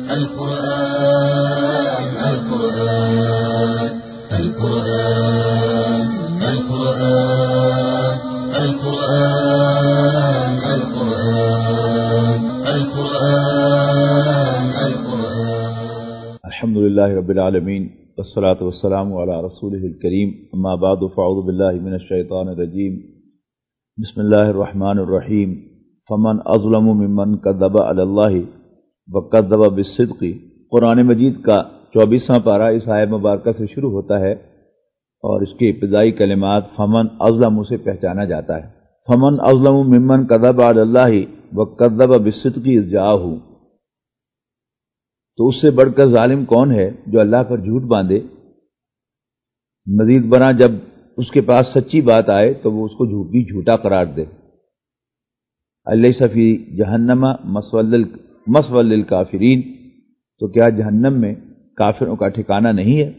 القرآن القرآن القرآن القرآن القرآن القرآن القرآن القرآن. الحمد لله رب العالمين والصلاة والسلام على رسوله الكريم. اما بعد فاعوذ بالله من الشيطان الرجيم. بسم الله الرحمن الرحيم. فمن اظلم ممن كذب على الله وكذب بالصدق. قرآن مجید کا 24واں پارہ اس آیت مبارکہ سے شروع ہوتا ہے اور اس کے ابتدائی کلمات فمن اظلم سے پہچانا جاتا ہے. فمن اظلم ممن كذب على الله وكذب بالصدق اذ جاءه. تو اس سے بڑھ کر ظالم کون ہے جو اللہ پر جھوٹ باندھے، مزید برآں جب اس کے پاس سچی بات آئے تو وہ اس کو جھوٹا قرار دے. الیس فی جہنم مثوی للکافرین. تو کیا جہنم میں کافروں کا ٹھکانہ نہیں ہے؟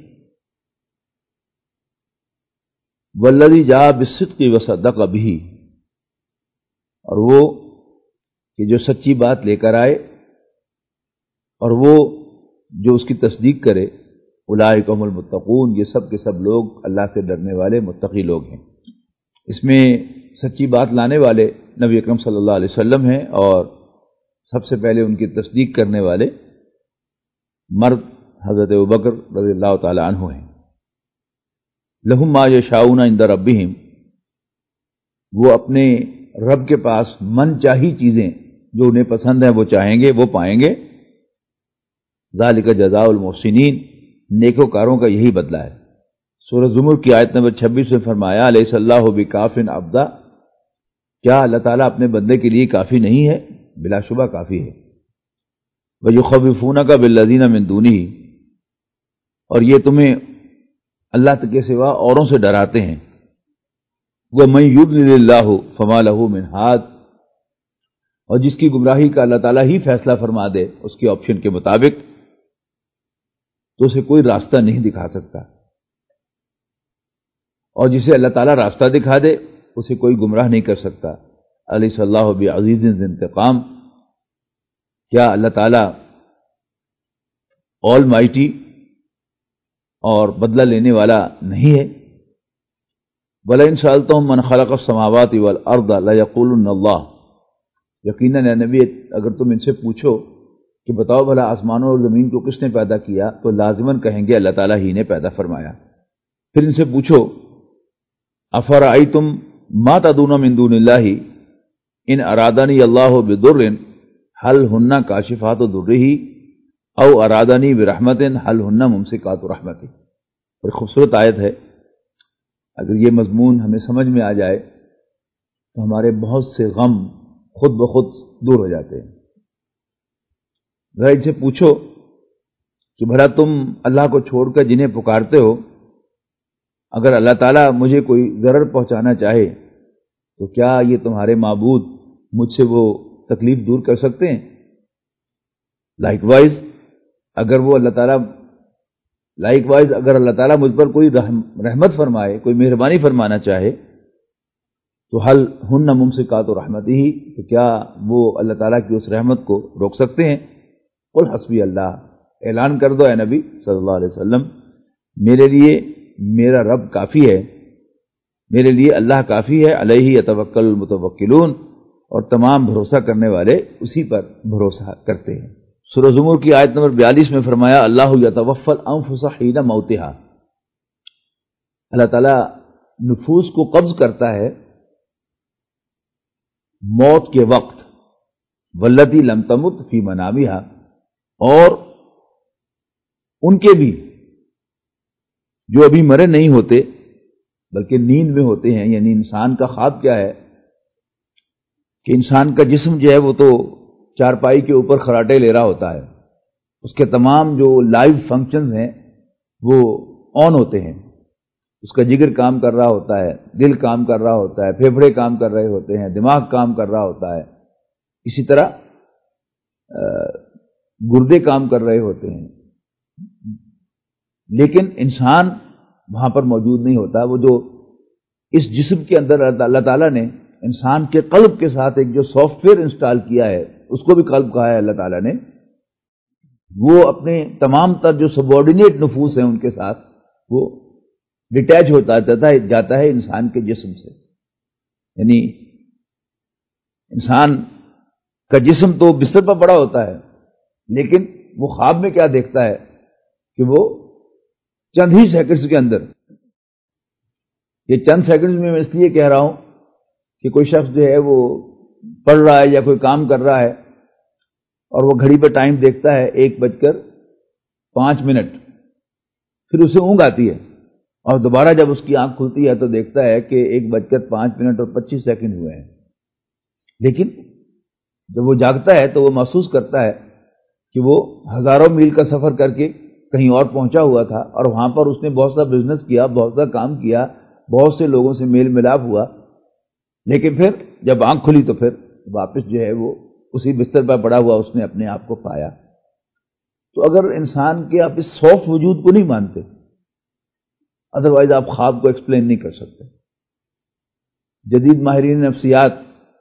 والذی جاء بالصدق وصدق بہ. اور وہ کہ جو سچی بات لے کر آئے اور وہ جو اس کی تصدیق کرے. اولئک هم المتقون. یہ سب کے سب لوگ اللہ سے ڈرنے والے متقی لوگ ہیں. اس میں سچی بات لانے والے نبی اکرم صلی اللہ علیہ وسلم ہیں اور سب سے پہلے ان کی تصدیق کرنے والے مرد حضرت ابوبکر رضی اللہ تعالی عنہ ہیں. لہم ما یشاؤون عند ربہم. وہ اپنے رب کے پاس من چاہی چیزیں جو انہیں پسند ہیں وہ چاہیں گے، وہ پائیں گے. ذالک جزاء المحسنین. نیکوکاروں کا یہی بدلہ ہے. سورہ زمر کی آیت نمبر 26 میں فرمایا الیس اللہ بکاف عبدا. کیا اللہ تعالیٰ اپنے بندے کے لیے کافی نہیں ہے؟ بلا شبہ کافی ہے. وَيُخَوِّفُونَكَ بِالَّذِينَ مِن دُونِهِ. اور یہ تمہیں اللہ کے سوا اوروں سے ڈراتے ہیں. وَمَن يُضْلِلِ اللَّهُ فَمَا لَهُ مِنْ هَادٍ. اور جس کی گمراہی کا اللہ تعالیٰ ہی فیصلہ فرما دے اس کے آپشن کے مطابق تو اسے کوئی راستہ نہیں دکھا سکتا، اور جسے اللہ تعالیٰ راستہ دکھا دے اسے کوئی گمراہ نہیں کر سکتا. الیس اللہ بعزیز ذی انتقام. کیا اللہ تعالیٰ آل مائٹی اور بدلہ لینے والا نہیں ہے؟ وَلَئِن سَأَلْتَهُم مَّنْ خَلَقَ السَّمَاوَاتِ وَالْأَرْضَ لَيَقُولُنَّ اللَّهُ. یقیناً اے نبی اگر تم ان سے پوچھو کہ بتاؤ بھلا آسمانوں اور زمین کو کس نے پیدا کیا تو لازماً کہیں گے اللہ تعالیٰ ہی نے پیدا فرمایا. پھر ان سے پوچھو افرأیتم ما تدعون من دون اللہ ان ارادنی اللہ بضر هل ہن کاشفات ضرہ او ارادنی برحمت هل ہن ممسکات رحمتہ. بڑی خوبصورت آیت ہے. اگر یہ مضمون ہمیں سمجھ میں آ جائے تو ہمارے بہت سے غم خود بخود دور ہو جاتے ہیں. ذرا ان سے پوچھو کہ بھلا تم اللہ کو چھوڑ کر جنہیں پکارتے ہو، اگر اللہ تعالیٰ مجھے کوئی ضرر پہنچانا چاہے تو کیا یہ تمہارے معبود مجھ سے وہ تکلیف دور کر سکتے ہیں؟ لائک وائز اگر اللہ تعالیٰ مجھ پر کوئی رحمت فرمائے، کوئی مہربانی فرمانا چاہے تو حل ہن ممسکات رحمتہ ہی. تو کیا وہ اللہ تعالیٰ کی اس رحمت کو روک سکتے ہیں؟ قل حسبی اللہ. اعلان کر دو اے نبی صلی اللہ علیہ وسلم میرے لیے میرا رب کافی ہے، میرے لیے اللہ کافی ہے. علیہ یتوکل المتوکلون. اور تمام بھروسہ کرنے والے اسی پر بھروسہ کرتے ہیں. سورہ زمر کی آیت نمبر 42 میں فرمایا اللہ یتوفی الانفس حین موتها. اللہ تعالیٰ نفوس کو قبض کرتا ہے موت کے وقت. واللتی لم تمت فی منامها. اور ان کے بھی جو ابھی مرے نہیں ہوتے بلکہ نیند میں ہوتے ہیں. یعنی انسان کا خواب کیا ہے کہ انسان کا جسم جو ہے وہ تو چارپائی کے اوپر خراٹے لے رہا ہوتا ہے، اس کے تمام جو لائیو فنکشنز ہیں وہ آن ہوتے ہیں. اس کا جگر کام کر رہا ہوتا ہے، دل کام کر رہا ہوتا ہے، پھیپھڑے کام کر رہے ہوتے ہیں، دماغ کام کر رہا ہوتا ہے، اسی طرح گردے کام کر رہے ہوتے ہیں. لیکن انسان وہاں پر موجود نہیں ہوتا. وہ جو اس جسم کے اندر اللہ تعالیٰ نے انسان کے قلب کے ساتھ ایک جو سافٹ ویئر انسٹال کیا ہے اس کو بھی قلب کہا ہے اللہ تعالیٰ نے. وہ اپنے تمام تر جو سبارڈینیٹ نفوس ہیں ان کے ساتھ وہ ڈیٹیچ ہوتا جاتا ہے انسان کے جسم سے. یعنی انسان کا جسم تو بستر پر پڑا ہوتا ہے، لیکن وہ خواب میں کیا دیکھتا ہے کہ وہ چند ہی سیکنڈز کے اندر، یہ چند سیکنڈز میں اس لیے کہہ رہا ہوں کہ کوئی شخص جو ہے وہ پڑھ رہا ہے یا کوئی کام کر رہا ہے اور وہ گھڑی پہ ٹائم دیکھتا ہے 1:05، پھر اسے اونگ آتی ہے اور دوبارہ جب اس کی آنکھ کھلتی ہے تو دیکھتا ہے کہ 1:05:25 ہوئے ہیں. لیکن جب وہ جاگتا ہے تو وہ محسوس کرتا ہے کہ وہ ہزاروں میل کا سفر کر کے کہیں اور پہنچا ہوا تھا اور وہاں پر اس نے بہت سا بزنس کیا، بہت سا کام کیا، بہت سے لوگوں سے میل ملاپ ہوا، لیکن پھر جب آنکھ کھلی تو پھر واپس جو ہے وہ اسی بستر پر پڑا ہوا اس نے اپنے آپ کو پایا. تو اگر انسان کے آپ اس سافٹ وجود کو نہیں مانتے، ادروائز آپ خواب کو ایکسپلین نہیں کر سکتے. جدید ماہرین نفسیات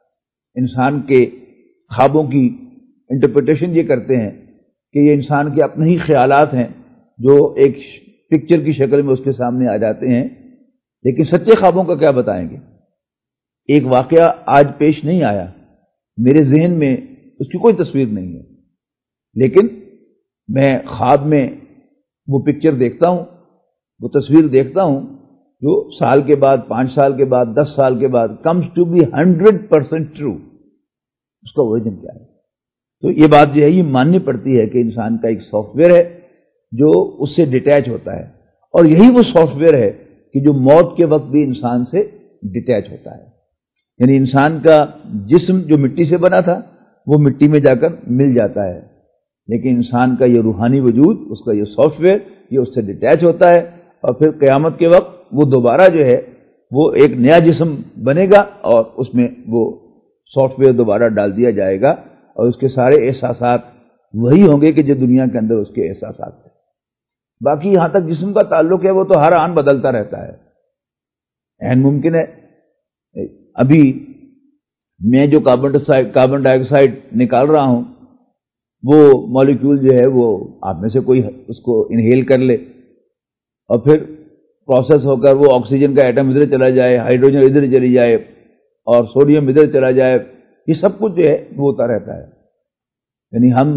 انسان کے خوابوں کی انٹرپریٹیشن یہ کرتے ہیں کہ یہ انسان کے اپنے ہی خیالات ہیں جو ایک پکچر کی شکل میں اس کے سامنے آ جاتے ہیں. لیکن سچے خوابوں کا کیا بتائیں گے؟ ایک واقعہ آج پیش نہیں آیا، میرے ذہن میں اس کی کوئی تصویر نہیں ہے، لیکن میں خواب میں وہ پکچر دیکھتا ہوں، وہ تصویر دیکھتا ہوں جو سال کے بعد، 5 سال کے بعد، 10 سال کے بعد comes to be 100% true. اس کا اوریجن کیا ہے؟ تو یہ بات جو ہے یہ ماننی پڑتی ہے کہ انسان کا ایک سافٹ ویئر ہے جو اس سے ڈیٹیچ ہوتا ہے، اور یہی وہ سافٹ ویئر ہے کہ جو موت کے وقت بھی انسان سے ڈیٹیچ ہوتا ہے. یعنی انسان کا جسم جو مٹی سے بنا تھا وہ مٹی میں جا کر مل جاتا ہے، لیکن انسان کا یہ روحانی وجود، اس کا یہ سافٹ ویئر، یہ اس سے ڈیٹیچ ہوتا ہے، اور پھر قیامت کے وقت وہ دوبارہ جو ہے وہ ایک نیا جسم بنے گا اور اس میں وہ سافٹ ویئر دوبارہ ڈال دیا جائے گا، اور اس کے سارے احساسات وہی ہوں گے کہ جو دنیا کے اندر اس کے احساسات تھے. باقی یہاں تک جسم کا تعلق ہے وہ تو ہر آن بدلتا رہتا ہے. این ممکن ہے ابھی میں جو کاربن ڈائی آکسائڈ نکال رہا ہوں وہ مالیکیول جو ہے وہ آپ میں سے کوئی اس کو انہیل کر لے اور پھر پروسیس ہو کر وہ آکسیجن کا ایٹم ادھر چلا جائے، ہائیڈروجن ادھر چلی جائے اور سوڈیم ادھر چلا جائے. یہ سب کچھ جو ہے وہ ہوتا رہتا ہے. یعنی ہم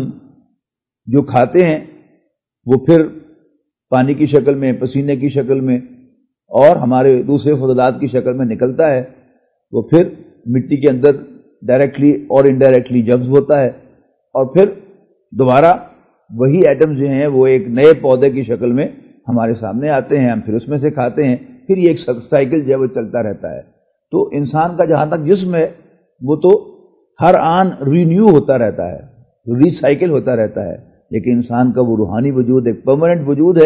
جو کھاتے ہیں وہ پھر پانی کی شکل میں، پسینے کی شکل میں اور ہمارے دوسرے فضلات کی شکل میں نکلتا ہے، وہ پھر مٹی کے اندر ڈائریکٹلی اور انڈائریکٹلی جذب ہوتا ہے، اور پھر دوبارہ وہی ایٹمز جو ہیں وہ ایک نئے پودے کی شکل میں ہمارے سامنے آتے ہیں، ہم پھر اس میں سے کھاتے ہیں، پھر یہ ایک سائیکل جو ہے وہ چلتا رہتا ہے. تو انسان کا جہاں تک جسم ہے وہ تو ہر آن رینیو ہوتا رہتا ہے، ری سائیکل ہوتا رہتا ہے، لیکن انسان کا وہ روحانی وجود ایک پرماننٹ وجود ہے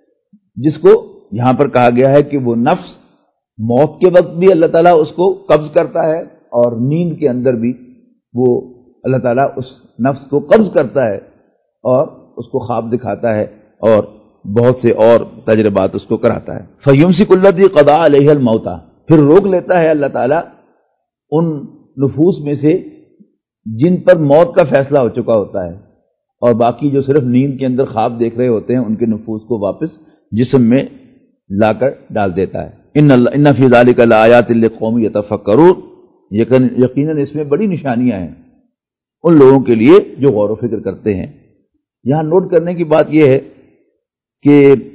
جس کو یہاں پر کہا گیا ہے کہ وہ نفس موت کے وقت بھی اللہ تعالیٰ اس کو قبض کرتا ہے، اور نیند کے اندر بھی وہ اللہ تعالیٰ اس نفس کو قبض کرتا ہے اور اس کو خواب دکھاتا ہے اور بہت سے اور تجربات اس کو کراتا ہے. فَيُمْسِكُ الَّذِي قَضَىٰ عَلَيْهَا الْمَوْتَ، پھر روک لیتا ہے اللہ تعالیٰ ان نفوس میں سے جن پر موت کا فیصلہ ہو چکا ہوتا ہے، اور باقی جو صرف نیند کے اندر خواب دیکھ رہے ہوتے ہیں ان کے نفوس کو واپس جسم میں لا کر ڈال دیتا ہے. ان فی ذلک لآیات لقوم یتفکرون، یقیناً اس میں بڑی نشانیاں ہیں ان لوگوں کے لیے جو غور و فکر کرتے ہیں. یہاں نوٹ کرنے کی بات یہ ہے کہ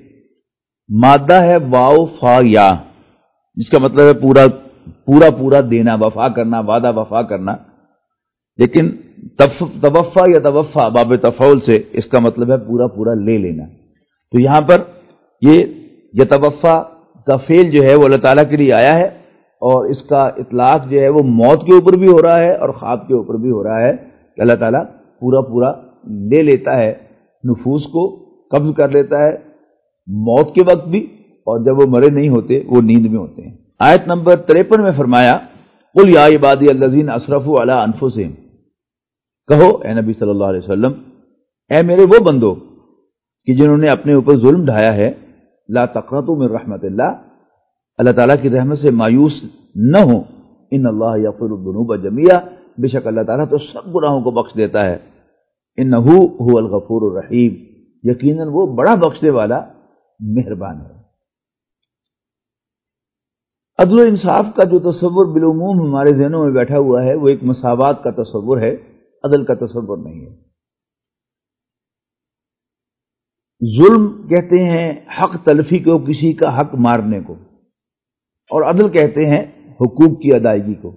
مادہ ہے واو فا یا، جس کا مطلب ہے پورا دینا، وفا کرنا، وعدہ وفا کرنا، لیکن توفا یا توفا باب تفعول سے اس کا مطلب ہے پورا لے لینا. تو یہاں پر یہ یتوفا کا فعل جو ہے وہ اللہ تعالیٰ کے لیے آیا ہے، اور اس کا اطلاق جو ہے وہ موت کے اوپر بھی ہو رہا ہے اور خواب کے اوپر بھی ہو رہا ہے کہ اللہ تعالیٰ پورا لے لیتا ہے، نفوس کو قبض کر لیتا ہے موت کے وقت بھی، اور جب وہ مرے نہیں ہوتے وہ نیند میں ہوتے ہیں. آیت نمبر 53 میں فرمایا قل یا عبادی الذین اسرفوا علی انفسہم، کہو اے نبی صلی اللہ علیہ وسلم، اے میرے وہ بندو کہ جنہوں نے اپنے اوپر ظلم ڈھایا ہے، لا تقنطوا من رحمت اللہ، اللہ تعالیٰ کی رحمت سے مایوس نہ ہو، ان اللہ یغفر الذنوب جميعا، بے شک اللہ تعالیٰ تو سب گناہوں کو بخش دیتا ہے. انہ هو الغفور الرحیم، یقیناً وہ بڑا بخشنے والا مہربان ہے۔ عدل و انصاف کا جو تصور بالعموم ہمارے ذہنوں میں بیٹھا ہوا ہے وہ ایک مساوات کا تصور ہے، عدل کا تصور نہیں ہے۔ ظلم کہتے ہیں حق تلفی کو، کسی کا حق مارنے کو، اور عدل کہتے ہیں حقوق کی ادائیگی کو۔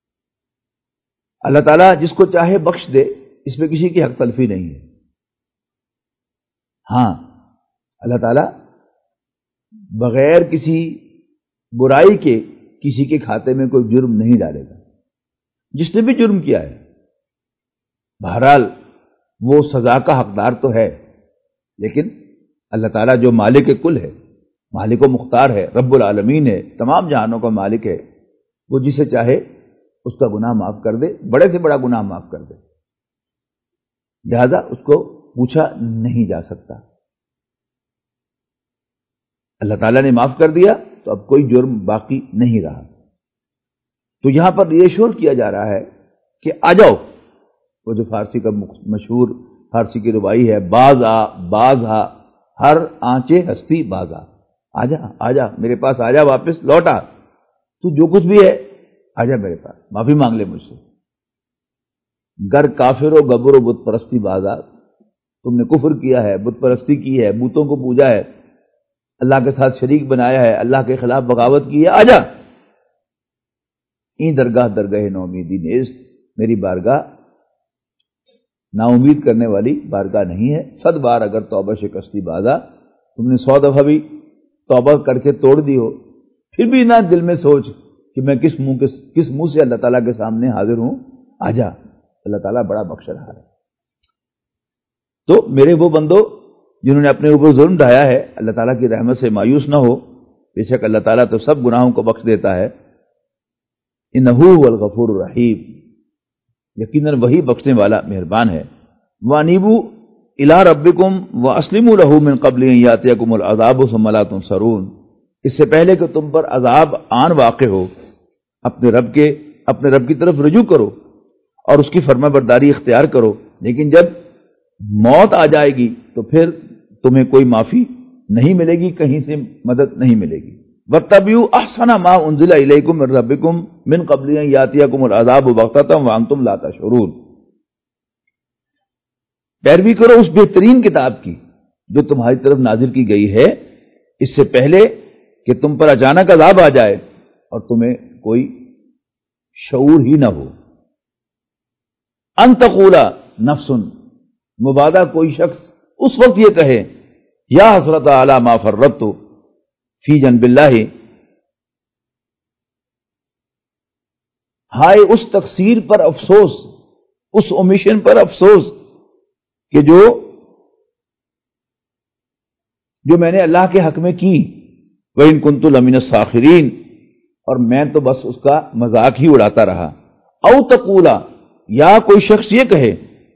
اللہ تعالیٰ جس کو چاہے بخش دے، اس میں کسی کی حق تلفی نہیں ہے۔ ہاں، اللہ تعالیٰ بغیر کسی برائی کے کسی کے کھاتے میں کوئی جرم نہیں ڈالے گا۔ جس نے بھی جرم کیا ہے بہرحال وہ سزا کا حقدار تو ہے، لیکن اللہ تعالیٰ جو مالک کل ہے، مالک و مختار ہے، رب العالمین ہے، تمام جہانوں کا مالک ہے، وہ جسے چاہے اس کا گناہ معاف کر دے، بڑے سے بڑا گناہ معاف کر دے، لہذا اس کو پوچھا نہیں جا سکتا۔ اللہ تعالیٰ نے معاف کر دیا تو اب کوئی جرم باقی نہیں رہا۔ تو یہاں پر یہ شور کیا جا رہا ہے کہ آ جاؤ، وہ جو فارسی کا مشہور فارسی کی ربائی ہے، باز آ باز آ، ہر آنچے ہستی باز آ جا آ جا میرے پاس، آ جا، واپس لوٹ آ، تو جو کچھ بھی ہے آ جا میرے پاس، معافی مانگ لے مجھ سے۔ گر کافر و گبر و بت پرستی باز آ، تم نے کفر کیا ہے، بت پرستی کی ہے، بتوں کو پوجا ہے، اللہ کے ساتھ شریک بنایا ہے، اللہ کے خلاف بغاوت کی ہے، آ جا۔ این درگاہ درگاہ نومیدی نیست، میری بارگاہ نا امید کرنے والی بارگاہ نہیں ہے۔ 100 بار اگر توبہ شکستی بازا، تم نے 100 دفعہ بھی توبہ کر کے توڑ دی ہو، پھر بھی نہ دل میں سوچ کہ میں کس منہ سے اللہ تعالیٰ کے سامنے حاضر ہوں، آ جا، اللہ تعالیٰ بڑا بخش رہا ہے۔ تو میرے وہ بندو جنہوں نے اپنے اوپر ظلم ڈھایا ہے، اللہ تعالیٰ کی رحمت سے مایوس نہ ہو، بے شک اللہ تعالیٰ تو سب گناہوں کو بخش دیتا ہے۔ انہ هو الغفور الرحیم، یقیناً وہی بخشنے والا مہربان ہے۔ وانیبوا الی ربکم واسلموا لہ من قبل ان یاتیکم العذاب ثم لا تنصرون، اس سے پہلے کہ تم پر عذاب آن واقع ہو، اپنے رب کی طرف رجوع کرو اور اس کی فرما برداری اختیار کرو، لیکن جب موت آ جائے گی تو پھر تمہیں کوئی معافی نہیں ملے گی، کہیں سے مدد نہیں ملے گی۔ واتبعوا احسن ما انزل الیکم من ربکم من قبل ان یاتیکم العذاب بغتۃ وانتم لا تشعرون، پیروی کرو اس بہترین کتاب کی جو تمہاری طرف نازل کی گئی ہے، اس سے پہلے کہ تم پر اچانک عذاب آ جائے اور تمہیں کوئی شعور ہی نہ ہو۔ ان تقول نفس، مبادہ کوئی شخص اس وقت یہ کہے یا حسرت علی ما فرطت فی جنب اللہ، ہائے اس تقصیر پر افسوس، اس اومیشن پر افسوس کہ جو میں نے اللہ کے حق میں کی، وَإِن كُنتُ لَمِنَ السَّاخِرِينَ، اور میں تو بس اس کا مذاق ہی اڑاتا رہا۔ او تقولا، یا کوئی شخص یہ کہے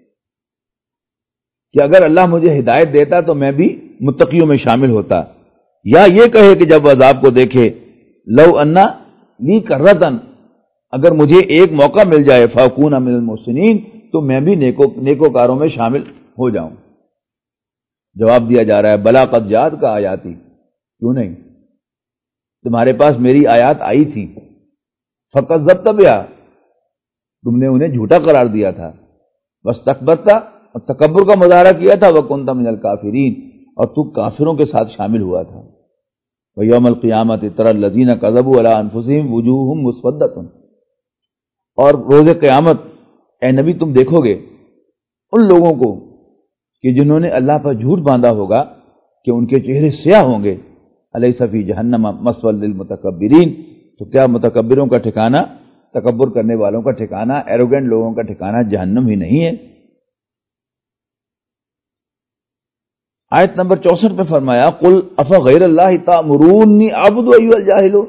کہ اگر اللہ مجھے ہدایت دیتا تو میں بھی متقیوں میں شامل ہوتا، یا یہ کہے کہ جب عذاب کو دیکھے لو انا لی کرتن، اگر مجھے ایک موقع مل جائے فاکون من المحسنین، تو میں بھی نیکوکاروں میں شامل ہو جاؤں۔ جواب دیا جا رہا ہے بلا قد جاءت کا آیاتی، کیوں نہیں، تمہارے پاس میری آیات آئی تھی، فکذبت بہا، تم نے انہیں جھوٹا قرار دیا تھا، واستکبرت، اور تکبر کا مظاہرہ کیا تھا، وکنت من الکافرین، اور تو کافروں کے ساتھ شامل ہوا تھا۔ ویوم القیامت تری الذین کذبوا علی انفسہم وجوہہم مسودۃ، اور روز قیامت اے نبی تم دیکھو گے ان لوگوں کو کہ جنہوں نے اللہ پر جھوٹ باندھا ہوگا کہ ان کے چہرے سیاہ ہوں گے۔ الیس فی جہنم مثوی للمتکبرین، تو کیا متکبروں کا ٹھکانہ، تکبر کرنے والوں کا ٹھکانہ، ایروگنٹ لوگوں کا ٹھکانہ جہنم ہی نہیں ہے۔ آیت نمبر 64 میں فرمایا قل افغیر اللہ تأمرونی اعبد ایھا الجاہلون،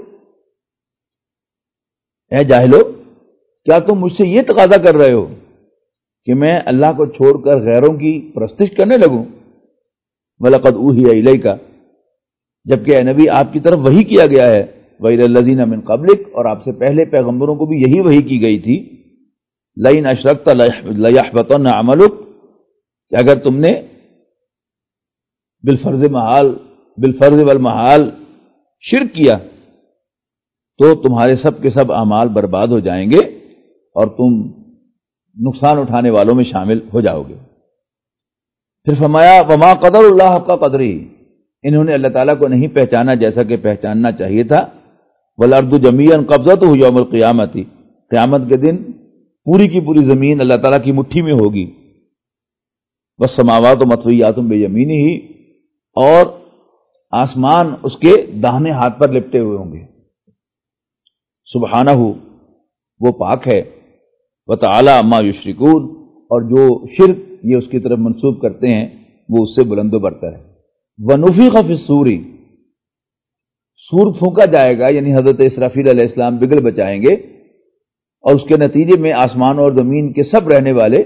اے جاہلو کیا تم مجھ سے یہ تقاضا کر رہے ہو کہ میں اللہ کو چھوڑ کر غیروں کی پرستش کرنے لگوں؟ وَلَقَدْ أُوحِيَ إِلَيْكَ، جبکہ اے نبی آپ کی طرف وحی کیا گیا ہے، وَإِلَى الَّذِينَ مِن قَبْلِكَ، اور آپ سے پہلے پیغمبروں کو بھی یہی وحی کی گئی تھی، لَئِنْ أَشْرَكْتَ لَيَحْبَطَنَّ عَمَلُكَ، کہ اگر تم نے بالفرض والمحال شرک کیا تو تمہارے سب کے سب اعمال برباد ہو جائیں گے اور تم نقصان اٹھانے والوں میں شامل ہو جاؤ گے۔ پھر فرمایا وما قدر اللہ حق قدری، انہوں نے اللہ تعالیٰ کو نہیں پہچانا جیسا کہ پہچاننا چاہیے تھا۔ والارض جمیعا قبضتہ یوم القیامت، قیامت کے دن پوری کی پوری زمین اللہ تعالیٰ کی مٹھی میں ہوگی۔ والسماوات مطویات بیمینہ، اور آسمان اس کے داہنے ہاتھ پر لپٹے ہوئے ہوں گے۔ سبحانہ، وہ پاک ہے، وتعالی عما یشرکون، اور جو شرک یہ اس کی طرف منسوب کرتے ہیں وہ اس سے بلند و برتر ہے۔ وَنُفِخَ فِي الصُّورِ، سور پھونکا جائے گا، یعنی حضرت اسرافیل علیہ السلام بگل بچائیں گے، اور اس کے نتیجے میں آسمان اور زمین کے سب رہنے والے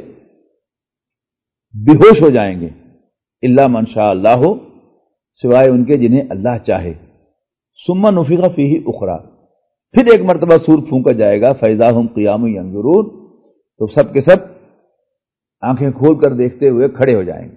بے ہوش ہو جائیں گے، الا من شاء اللہ، سوائے ان کے جنہیں اللہ چاہے۔ ثم نفخ فیہ اخری، پھر ایک مرتبہ سور پھونکا جائے گا، فاذا ہم قیام ینظرون، تو سب کے سب آنکھیں کھول کر دیکھتے ہوئے کھڑے ہو جائیں گے۔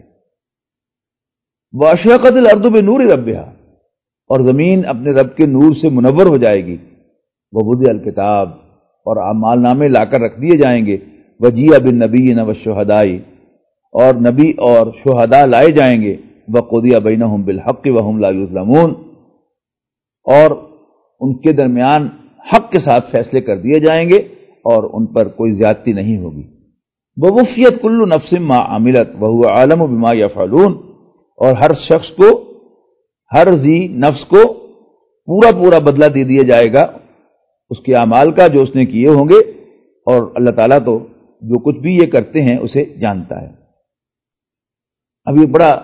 واشرقت الارض بنور ربها، اور زمین اپنے رب کے نور سے منور ہو جائے گی۔ ووضع الکتاب، اور اعمال نامے لا کر رکھ دیے جائیں گے۔ وجیء بالنبیین والشہداء، اور نبی اور شہداء لائے جائیں گے۔ وقضی بینہم بالحق وہم لا یظلمون، اور ان کے درمیان حق کے ساتھ فیصلے کر دیے جائیں گے اور ان پر کوئی زیادتی نہیں ہوگی۔ ووفیت کل نفس ما عملت وہو عالم بما یفعلون، اور ہر شخص کو، ہر ذی نفس کو پورا بدلہ دے دیا جائے گا اس کے اعمال کا جو اس نے کیے ہوں گے، اور اللہ تعالیٰ تو جو کچھ بھی یہ کرتے ہیں اسے جانتا ہے۔ اب یہ بڑا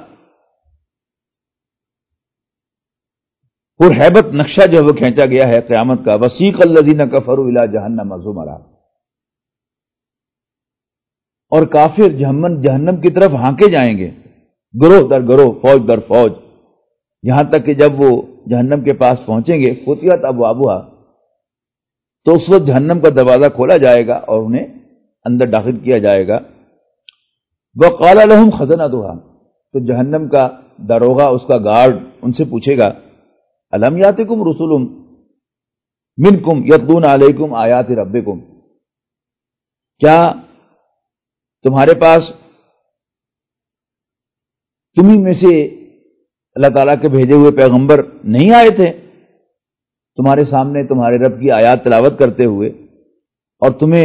پرہیبت نقشہ جو ہے وہ کھینچا گیا ہے قیامت کا۔ وسیق الذین کفروا الی جہنم زمرا، اور کافر جہنم کی طرف ہانکے جائیں گے، گروہ در گروہ، فوج در فوج، یہاں تک کہ جب وہ جہنم کے پاس پہنچیں گے، فتحت ابوابها، تو اس وقت جہنم کا دروازہ کھولا جائے گا اور انہیں اندر داخل کیا جائے گا۔ وقال لهم خزنتها، تو جہنم کا داروغہ، اس کا گارڈ ان سے پوچھے گا الم یاتکم رسل منکم یتلون علیکم آیات ربکم، کیا تمہارے پاس تمہیں میں سے اللہ تعالیٰ کے بھیجے ہوئے پیغمبر نہیں آئے تھے تمہارے سامنے تمہارے رب کی آیات تلاوت کرتے ہوئے، اور تمہیں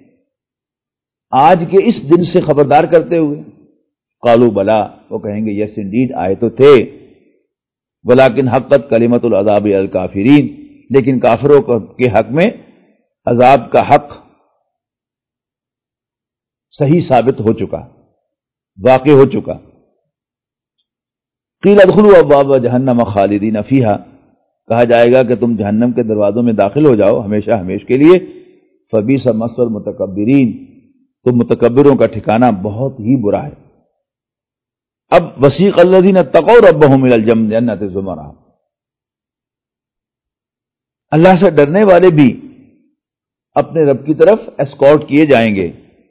آج کے اس دن سے خبردار کرتے ہوئے؟ قالوا بلا، وہ کہیں گے یس انڈیڈ، آئے تو تھے، ولیکن حقت کلمۃ العذاب علی الکافرین، لیکن کافروں کے حق میں عذاب کا حق صحیح ثابت ہو چکا، واقع ہو چکا۔ قیل ادخلوا ابواب جہنم خالدین فیہا، کہا جائے گا کہ تم جہنم کے دروازوں میں داخل ہو جاؤ ہمیشہ ہمیش کے لیے۔ فبئس مثوى المتکبرین، تو متکبروں کا ٹھکانہ بہت ہی برا ہے۔ اب وسیق الذین اتقوا ربهم الی الجنۃ زمرا، اللہ سے ڈرنے والے بھی اپنے رب کی طرف اسکورٹ کیے جائیں گے،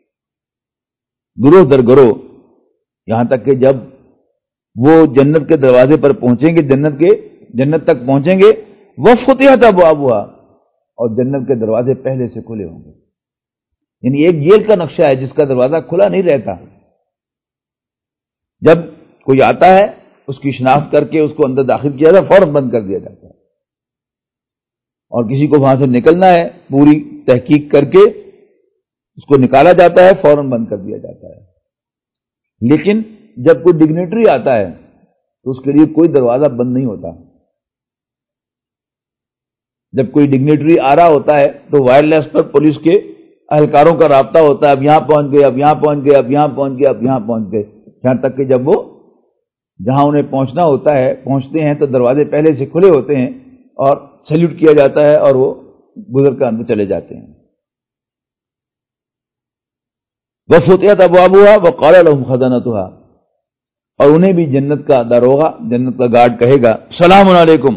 گروہ در گروہ، یہاں تک کہ جب وہ جنت کے دروازے پر پہنچیں گے، جنت تک پہنچیں گے، وفتحت ابوابها، اور جنت کے دروازے پہلے سے کھلے ہوں گے۔ یعنی ایک جیل کا نقشہ ہے جس کا دروازہ کھلا نہیں رہتا، جب کوئی آتا ہے اس کی شناخت کر کے اس کو اندر داخل کیا جاتا ہے، فوراً بند کر دیا جاتا ہے، اور کسی کو وہاں سے نکلنا ہے پوری تحقیق کر کے اس کو نکالا جاتا ہے، فوراً بند کر دیا جاتا ہے۔ لیکن جب کوئی ڈگنیٹری آتا ہے تو اس کے لیے کوئی دروازہ بند نہیں ہوتا۔ جب کوئی ڈگنیٹری آ رہا ہوتا ہے تو وائرلیس پر پولیس کے اہلکاروں کا رابطہ ہوتا ہے، اب یہاں پہنچ گئے، اب یہاں پہنچ گئے، اب یہاں پہنچ گئے، اب یہاں پہنچ گئے، یہاں تک کہ جب وہ جہاں انہیں پہنچنا ہوتا ہے پہنچتے ہیں تو دروازے پہلے سے کھلے ہوتے ہیں اور سیلیوٹ کیا جاتا ہے اور وہ گزر کر اندر چلے جاتے ہیں۔ وفتحت ابوابها وقال لهم خزنتها، اور انہیں بھی جنت کا داروغہ، جنت کا گارڈ کہے گا سلام علیکم،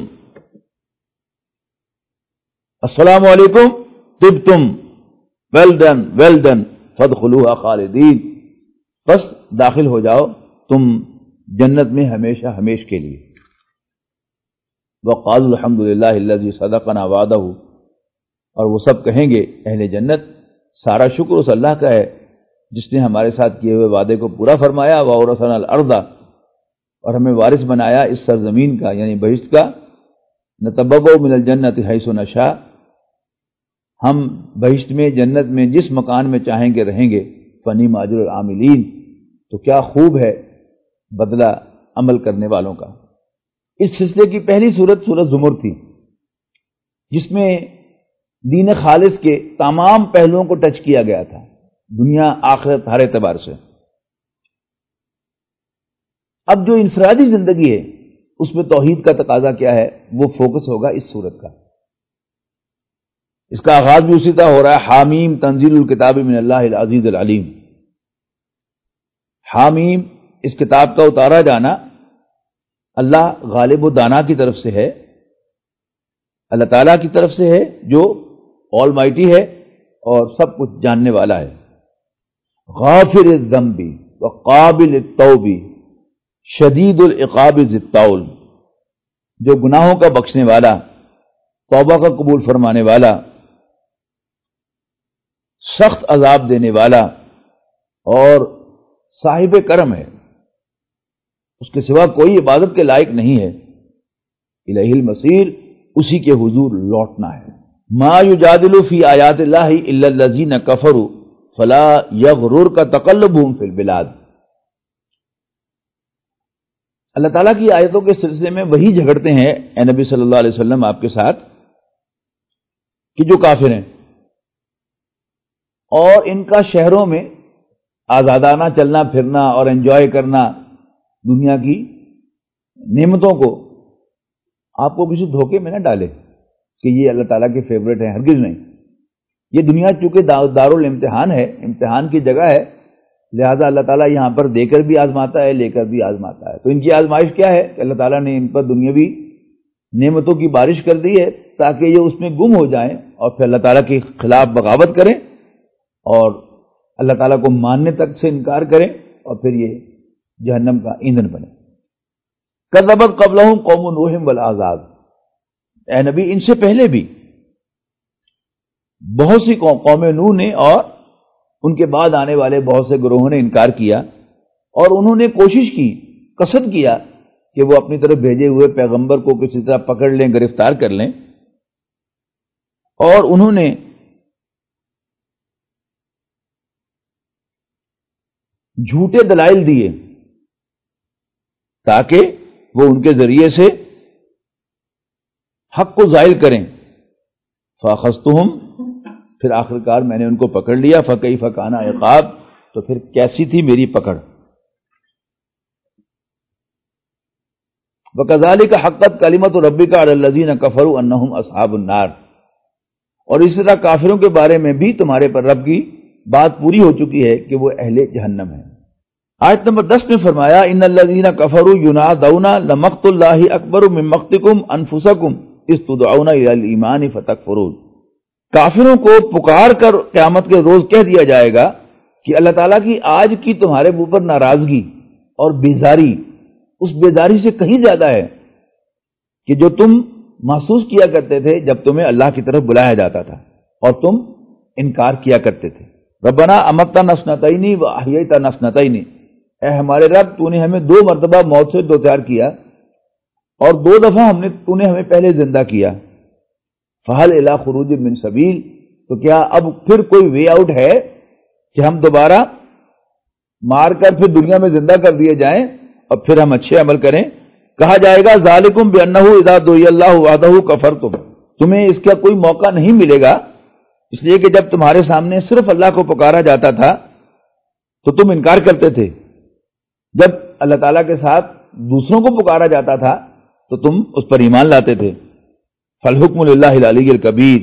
السلام علیکم طبتم، ویل ڈن فادخلوها خالدین، بس داخل ہو جاؤ تم جنت میں ہمیشہ ہمیش کے لیے. وقالوا الحمد للہ الذی صدقنا وعدہ، اور وہ سب کہیں گے اہل جنت سارا شکر اس اللہ کا ہے جس نے ہمارے ساتھ کیے ہوئے وعدے کو پورا فرمایا. وَأَوْرَثَنَا الْأَرْضَ، اور ہمیں وارث بنایا اس سرزمین کا یعنی بہشت کا. نَتَبَوَّأُ مِنَ الْجَنَّةِ حَيْثُ نَشَاءُ، ہم بہشت میں جنت میں جس مکان میں چاہیں گے رہیں گے. فَنِعْمَ أَجْرُ الْعَامِلِينَ، تو کیا خوب ہے بدلہ عمل کرنے والوں کا. اس سلسلے کی پہلی سورت سورت زمر تھی جس میں دین خالص کے تمام پہلوؤں کو ٹچ کیا گیا تھا، دنیا آخرت ہر اعتبار سے. اب جو انفرادی زندگی ہے اس میں توحید کا تقاضا کیا ہے وہ فوکس ہوگا اس سورت کا. اس کا آغاز بھی اسی طرح ہو رہا ہے، حامیم تنزیل الکتاب من اللہ العزیز العلیم. حامیم اس کتاب کا اتارا جانا اللہ غالب و دانا کی طرف سے ہے، اللہ تعالیٰ کی طرف سے ہے جو آل مائٹی ہے اور سب کچھ جاننے والا ہے. غافر الذنب وقابل التوب شدید العقاب ذی الطول، جو گناہوں کا بخشنے والا، توبہ کا قبول فرمانے والا، سخت عذاب دینے والا اور صاحب کرم ہے. اس کے سوا کوئی عبادت کے لائق نہیں ہے. الیہ المصیر، اسی کے حضور لوٹنا ہے. ما یجادل فی آیات اللہ الا الذین کفروا فلا یغررک تقلبهم فی البلاد. اللہ تعالیٰ کی آیتوں کے سلسلے میں وہی جھگڑتے ہیں اے نبی صلی اللہ علیہ وسلم آپ کے ساتھ کہ جو کافر ہیں، اور ان کا شہروں میں آزادانہ چلنا پھرنا اور انجوائے کرنا دنیا کی نعمتوں کو آپ کو کسی دھوکے میں نہ ڈالے کہ یہ اللہ تعالیٰ کے فیورٹ ہیں. ہرگز نہیں. یہ دنیا چونکہ دارالامتحان ہے، امتحان کی جگہ ہے، لہذا اللہ تعالیٰ یہاں پر دے کر بھی آزماتا ہے، لے کر بھی آزماتا ہے. تو ان کی آزمائش کیا ہے کہ اللہ تعالیٰ نے ان پر دنیاوی نعمتوں کی بارش کر دی ہے تاکہ یہ اس میں گم ہو جائیں اور پھر اللہ تعالیٰ کے خلاف بغاوت کریں اور اللہ تعالیٰ کو ماننے تک سے انکار کریں اور پھر یہ جہنم کا ایندھن بنے. کذبت قبلہم قوم نوح والاحزاب، اے نبی ان سے پہلے بھی بہت سی قوم نوح نے اور ان کے بعد آنے والے بہت سے گروہوں نے انکار کیا، اور انہوں نے کوشش کی، قصد کیا کہ وہ اپنی طرف بھیجے ہوئے پیغمبر کو کسی طرح پکڑ لیں، گرفتار کر لیں، اور انہوں نے جھوٹے دلائل دیے تاکہ وہ ان کے ذریعے سے حق کو زائل کریں. فاخذتہم، پھر آخرکار میں نے ان کو پکڑ لیا. فکیف کان عقاب، تو پھر کیسی تھی میری پکڑ. وکذالک حقت کلمۃ ربک علی الذین کفروا انہم اصحاب النار، اور اسی طرح کافروں کے بارے میں بھی تمہارے پر رب کی بات پوری ہو چکی ہے کہ وہ اہل جہنم ہیں. آیت نمبر 10 میں فرمایا ان الذین کفروا ینادون لمقت اللہ اکبر من مقتکم انفسکم اذ تدعون الی الایمان فتکفرون. کافروں کو پکار کر قیامت کے روز کہہ دیا جائے گا کہ اللہ تعالیٰ کی آج کی تمہارے اوپر ناراضگی اور بیزاری اس بیزاری سے کہیں زیادہ ہے کہ جو تم محسوس کیا کرتے تھے جب تمہیں اللہ کی طرف بلایا جاتا تھا اور تم انکار کیا کرتے تھے. ربنا امتنا نسنتین و احییتنا نسنتین، اے ہمارے رب تو نے ہمیں 2 مرتبہ موت سے دوچار کیا اور 2 دفعہ تو نے ہمیں پہلے زندہ کیا. فہل الی خروج من سبیل، تو کیا اب پھر کوئی وے آؤٹ ہے کہ ہم دوبارہ مار کر پھر دنیا میں زندہ کر دیے جائیں اور پھر ہم اچھے عمل کریں. کہا جائے گا ذالکم بانہ اذا دعی اللہ وحدہ کفرتم، تمہیں اس کا کوئی موقع نہیں ملے گا اس لیے کہ جب تمہارے سامنے صرف اللہ کو پکارا جاتا تھا تو تم انکار کرتے تھے، جب اللہ تعالیٰ کے ساتھ دوسروں کو پکارا جاتا تھا تو تم اس پر ایمان لاتے تھے. فالحکم للہ العلی الکبیر،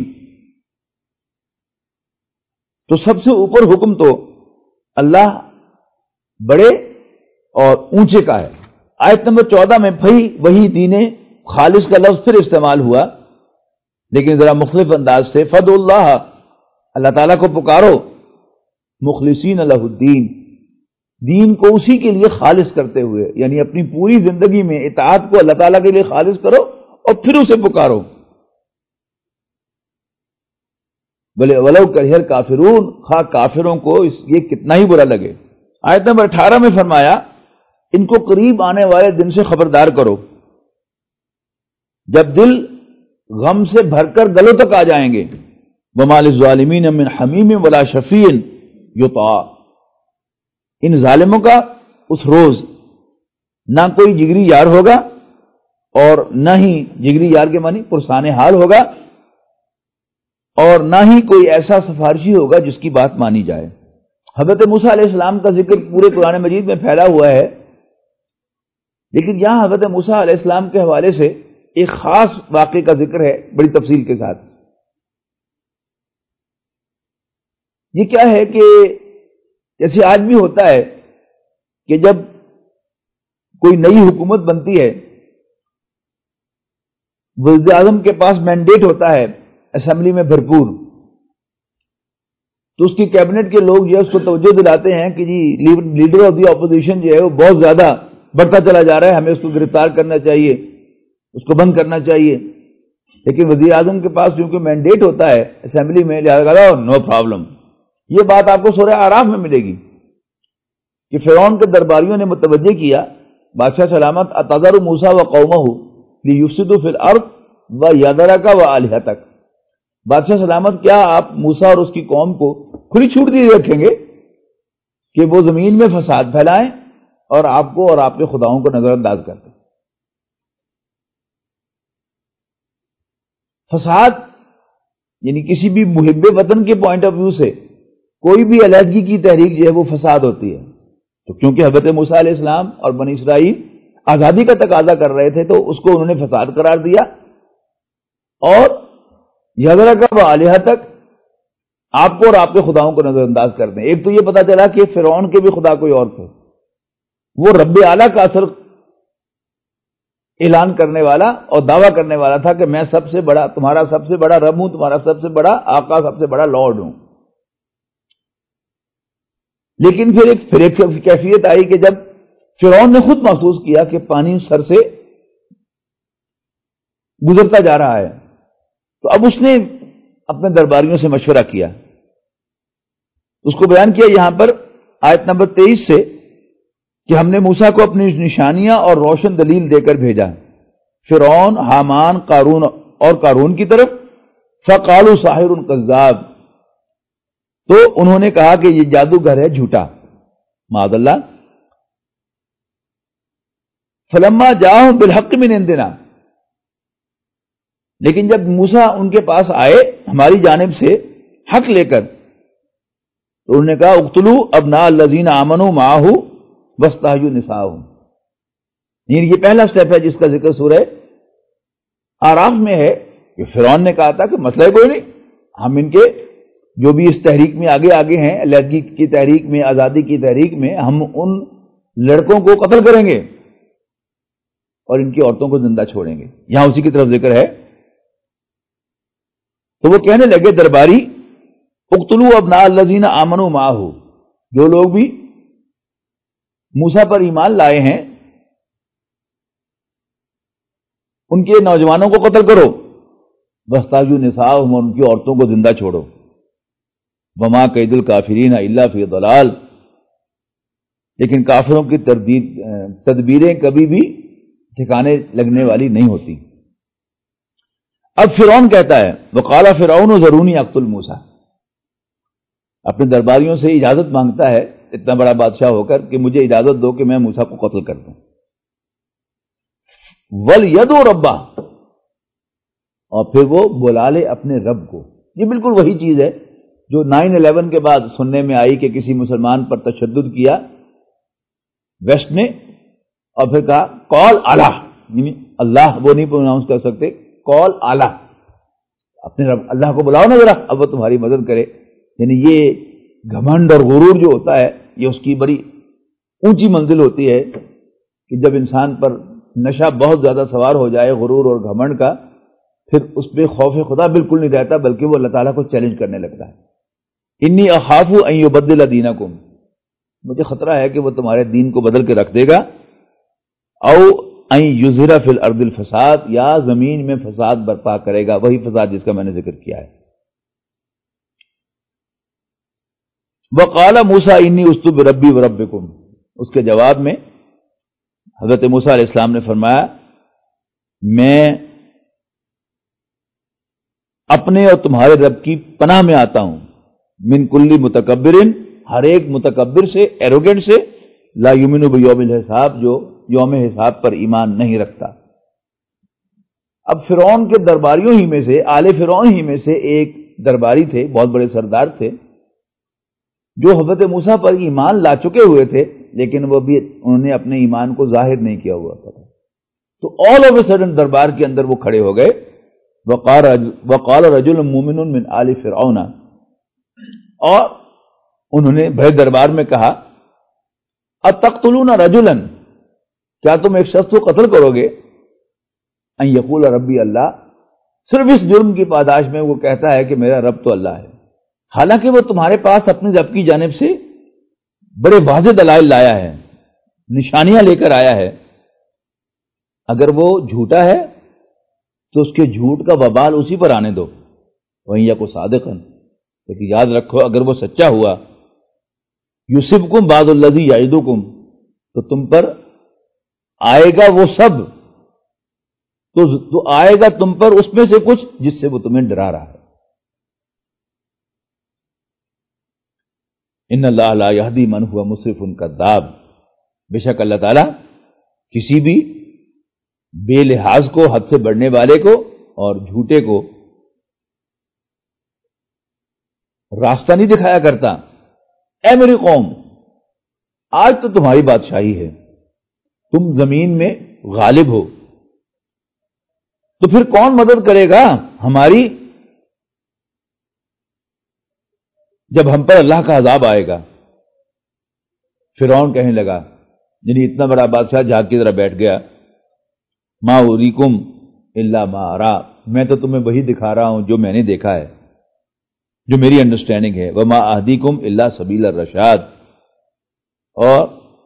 تو سب سے اوپر حکم تو اللہ بڑے اور اونچے کا ہے. آیت نمبر 14 میں بھئی وہی دین خالص کا لفظ پھر استعمال ہوا لیکن ذرا مختلف انداز سے. فدعوا اللہ، اللہ تعالیٰ کو پکارو، مخلصین لہ الدین، دین کو اسی کے لیے خالص کرتے ہوئے، یعنی اپنی پوری زندگی میں اطاعت کو اللہ تعالیٰ کے لیے خالص کرو اور پھر اسے پکارو. بلے ولو کرہ الکافرون، خواہ کافروں کو یہ کتنا ہی برا لگے. آیت نمبر 18 میں فرمایا ان کو قریب آنے والے دن سے خبردار کرو، جب دل غم سے بھر کر گلوں تک آ جائیں گے. وما للظالمین من حمیم ولا شفیع یطاع، ان ظالموں کا اس روز نہ کوئی جگری یار ہوگا اور نہ ہی جگری یار کے معنی پرسان حال ہوگا، اور نہ ہی کوئی ایسا سفارشی ہوگا جس کی بات مانی جائے. حضرت موسیٰ علیہ السلام کا ذکر پورے قرآن مجید میں پھیلا ہوا ہے، لیکن یہاں حضرت موسیٰ علیہ السلام کے حوالے سے ایک خاص واقعے کا ذکر ہے بڑی تفصیل کے ساتھ. یہ کیا ہے کہ جیسے آج بھی ہوتا ہے کہ جب کوئی نئی حکومت بنتی ہے، وزیر اعظم کے پاس مینڈیٹ ہوتا ہے اسمبلی میں بھرپور، تو اس کی کیبنٹ کے لوگ جو ہے اس کو توجہ دلاتے ہیں کہ جی لیڈر آف دی اپوزیشن جو ہے وہ بہت زیادہ بڑھتا چلا جا رہا ہے، ہمیں اس کو گرفتار کرنا چاہیے، اس کو بند کرنا چاہیے. لیکن وزیر اعظم کے پاس چونکہ مینڈیٹ ہوتا ہے اسمبلی میں، لہٰذا نو پرابلم. یہ بات آپ کو سورہ اعراف میں ملے گی کہ فرعون کے درباریوں نے متوجہ کیا بادشاہ سلامت اتذر موسیٰ وقومہ لیفسدوا فی الارض ویذرک وآلہتک. بادشاہ سلامت کیا آپ موسیٰ اور اس کی قوم کو کھلی چھوٹ دی رکھیں گے کہ وہ زمین میں فساد پھیلائیں اور آپ کو اور آپ کے خداؤں کو نظر انداز کر دیں؟ فساد یعنی کسی بھی محب وطن کے پوائنٹ آف ویو سے کوئی بھی علیحدگی کی تحریک جو ہے وہ فساد ہوتی ہے. تو کیونکہ حضرت موسیٰ علیہ السلام اور بنی اسرائیل آزادی کا تقاضا کر رہے تھے تو اس کو انہوں نے فساد قرار دیا، اور یذرک وآلہتک، آپ کو اور آپ کے خداؤں کو نظر انداز کر دیں. ایک تو یہ پتا چلا کہ فرعون کے بھی خدا کوئی اور تھے، وہ رب اعلیٰ کا اثر اعلان کرنے والا اور دعویٰ کرنے والا تھا کہ میں سب سے بڑا، تمہارا سب سے بڑا رب ہوں، تمہارا سب سے بڑا آقا، سب سے بڑا لارڈ ہوں. لیکن پھر ایک کیفیت آئی کہ جب فرعون نے خود محسوس کیا کہ پانی سر سے گزرتا جا رہا ہے، تو اب اس نے اپنے درباریوں سے مشورہ کیا. اس کو بیان کیا یہاں پر آیت نمبر 23 سے کہ ہم نے موسیٰ کو اپنی نشانیاں اور روشن دلیل دے کر بھیجا فرعون، حامان، قارون کی طرف. فقالوا ساحر کذاب، تو انہوں نے کہا کہ یہ جادوگر ہے جھوٹا، معاذ اللہ. فلما جاءهم بالحق من عندنا، لیکن جب موسیٰ ان کے پاس آئے ہماری جانب سے حق لے کر، تو انہوں نے کہا اقتلوا ابناء الذین آمنوا معه واستحیوا نساءهم. یہ پہلا سٹیپ ہے جس کا ذکر سورہ آراف میں ہے کہ فرعون نے کہا تھا کہ مسئلہ کوئی نہیں، ہم ان کے جو بھی اس تحریک میں آگے ہیں، علیحدگی کی تحریک میں، آزادی کی تحریک میں، ہم ان لڑکوں کو قتل کریں گے اور ان کی عورتوں کو زندہ چھوڑیں گے. یہاں اسی کی طرف ذکر ہے. تو وہ کہنے لگے درباری اقتلوا ابناء الذین آمنوا معه، جو لوگ بھی موسیٰ پر ایمان لائے ہیں ان کے نوجوانوں کو قتل کرو، واستحیوا نساءهم، اور ان کی عورتوں کو زندہ چھوڑو. وما کید الکافرین الا فی ضلال، لیکن کافروں کی تدبیریں کبھی بھی ٹھکانے لگنے والی نہیں ہوتی. اب فرعون کہتا ہے وقال فرعون ذرونی اقتل موسیٰ، اپنے درباریوں سے اجازت مانگتا ہے اتنا بڑا بادشاہ ہو کر کہ مجھے اجازت دو کہ میں موسیٰ کو قتل کر دوں. وَلْيَدْعُ رَبَّهُ، اور پھر وہ بلا لے اپنے رب کو. یہ بالکل وہی چیز ہے جو 9/11 کے بعد سننے میں آئی کہ کسی مسلمان پر تشدد کیا ویسٹ نے، اور پھر کہا کال اللہ، یعنی اللہ وہ نہیں پروناؤنس کر سکتے، کال اللہ، اپنے رب اللہ کو بلاؤ نا ذرا، اب وہ تمہاری مدد کرے. یعنی یہ گھمنڈ اور غرور جو ہوتا ہے یہ اس کی بڑی اونچی منزل ہوتی ہے کہ جب انسان پر نشہ بہت زیادہ سوار ہو جائے غرور اور گھمنڈ کا، پھر اس پہ خوف خدا بالکل نہیں رہتا بلکہ وہ اللہ تعالیٰ کو چیلنج کرنے لگتا ہے. انی اخاف ان یبدل دینکم، مجھے خطرہ ہے کہ وہ تمہارے دین کو بدل کے رکھ دے گا، او ان یظہر فی الارض الفساد، یا زمین میں فساد برپا کرے گا، وہی فساد جس کا میں نے ذکر کیا ہے۔ وقال موسیٰ انی عصت بربی وربکم، اس کے جواب میں حضرت موسیٰ علیہ السلام نے فرمایا میں اپنے اور تمہارے رب کی پناہ میں آتا ہوں، من کل متکبر، ہر ایک متکبر سے، ایروگنٹ سے، لا یؤمن بیوم الحساب، جو یوم حساب پر ایمان نہیں رکھتا۔ اب فرعون کے درباریوں ہی میں سے، آل فرعون ہی میں سے ایک درباری تھے، بہت بڑے سردار تھے، جو حضرت موسیٰ پر ایمان لا چکے ہوئے تھے، لیکن وہ بھی انہوں نے اپنے ایمان کو ظاہر نہیں کیا ہوا تھا۔ تو آل آف اے سڈن دربار کے اندر وہ کھڑے ہو گئے، وقال رجل مومن من آل فرعون، اور انہوں نے بڑے دربار میں کہا اتقتلون رجلا، کیا تم ایک شخص کو قتل کرو گے، ان یقول ربی اللہ، صرف اس جرم کی پاداش میں وہ کہتا ہے کہ میرا رب تو اللہ ہے، حالانکہ وہ تمہارے پاس اپنے رب کی جانب سے بڑے واضح دلائل لایا ہے، نشانیاں لے کر آیا ہے۔ اگر وہ جھوٹا ہے تو اس کے جھوٹ کا وبال اسی پر آنے دو، وہیں یا کو صادقن، لیکن یاد رکھو اگر وہ سچا ہوا، یصبکم بعض الذی یعدکم، تو تم پر آئے گا وہ سب، تو آئے گا تم پر اس میں سے کچھ جس سے وہ تمہیں ڈرا رہا ہے۔ ان اللہ لا یہدی من هو مسرف کذاب، بے شک اللہ تعالیٰ کسی بھی بے لحاظ کو، حد سے بڑھنے والے کو اور جھوٹے کو راستہ نہیں دکھایا کرتا۔ اے میری قوم، آج تو تمہاری بادشاہی ہے، تم زمین میں غالب ہو، تو پھر کون مدد کرے گا ہماری جب ہم پر اللہ کا عذاب آئے گا؟ فرعون کہنے لگا، یعنی اتنا بڑا بادشاہ جھاگ کی طرح بیٹھ گیا، ما اریکم الا ما ارا، میں تو تمہیں وہی دکھا رہا ہوں جو میں نے دیکھا ہے، جو میری انڈرسٹینڈنگ ہے، وما اہدیکم الا سبیل الرشاد، اور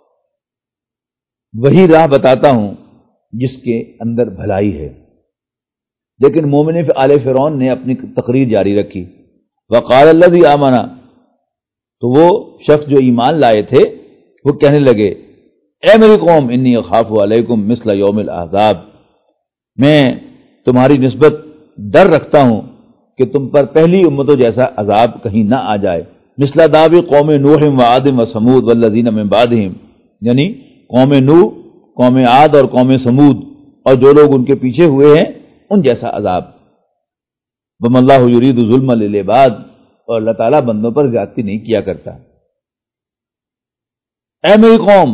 وہی راہ بتاتا ہوں جس کے اندر بھلائی ہے۔ لیکن مومن آل فرعون نے اپنی تقریر جاری رکھی، وقال الذی آمن، تو وہ شخص جو ایمان لائے تھے وہ کہنے لگے، اے میری قوم انی اخاف علیکم مثل یوم الاحزاب، میں تمہاری نسبت ڈر رکھتا ہوں کہ تم پر پہلی امتوں جیسا عذاب کہیں نہ آ جائے، مثل داب قوم نوح و عاد و ثمود والذین من بعدہم، یعنی قوم نوح، قوم عاد اور قوم ثمود اور جو لوگ ان کے پیچھے ہوئے ہیں ان جیسا عذاب۔ وما اللہ یرید ظلم للعباد، اور اللہ تعالیٰ بندوں پر زیادتی نہیں کیا کرتا۔ اے میری قوم،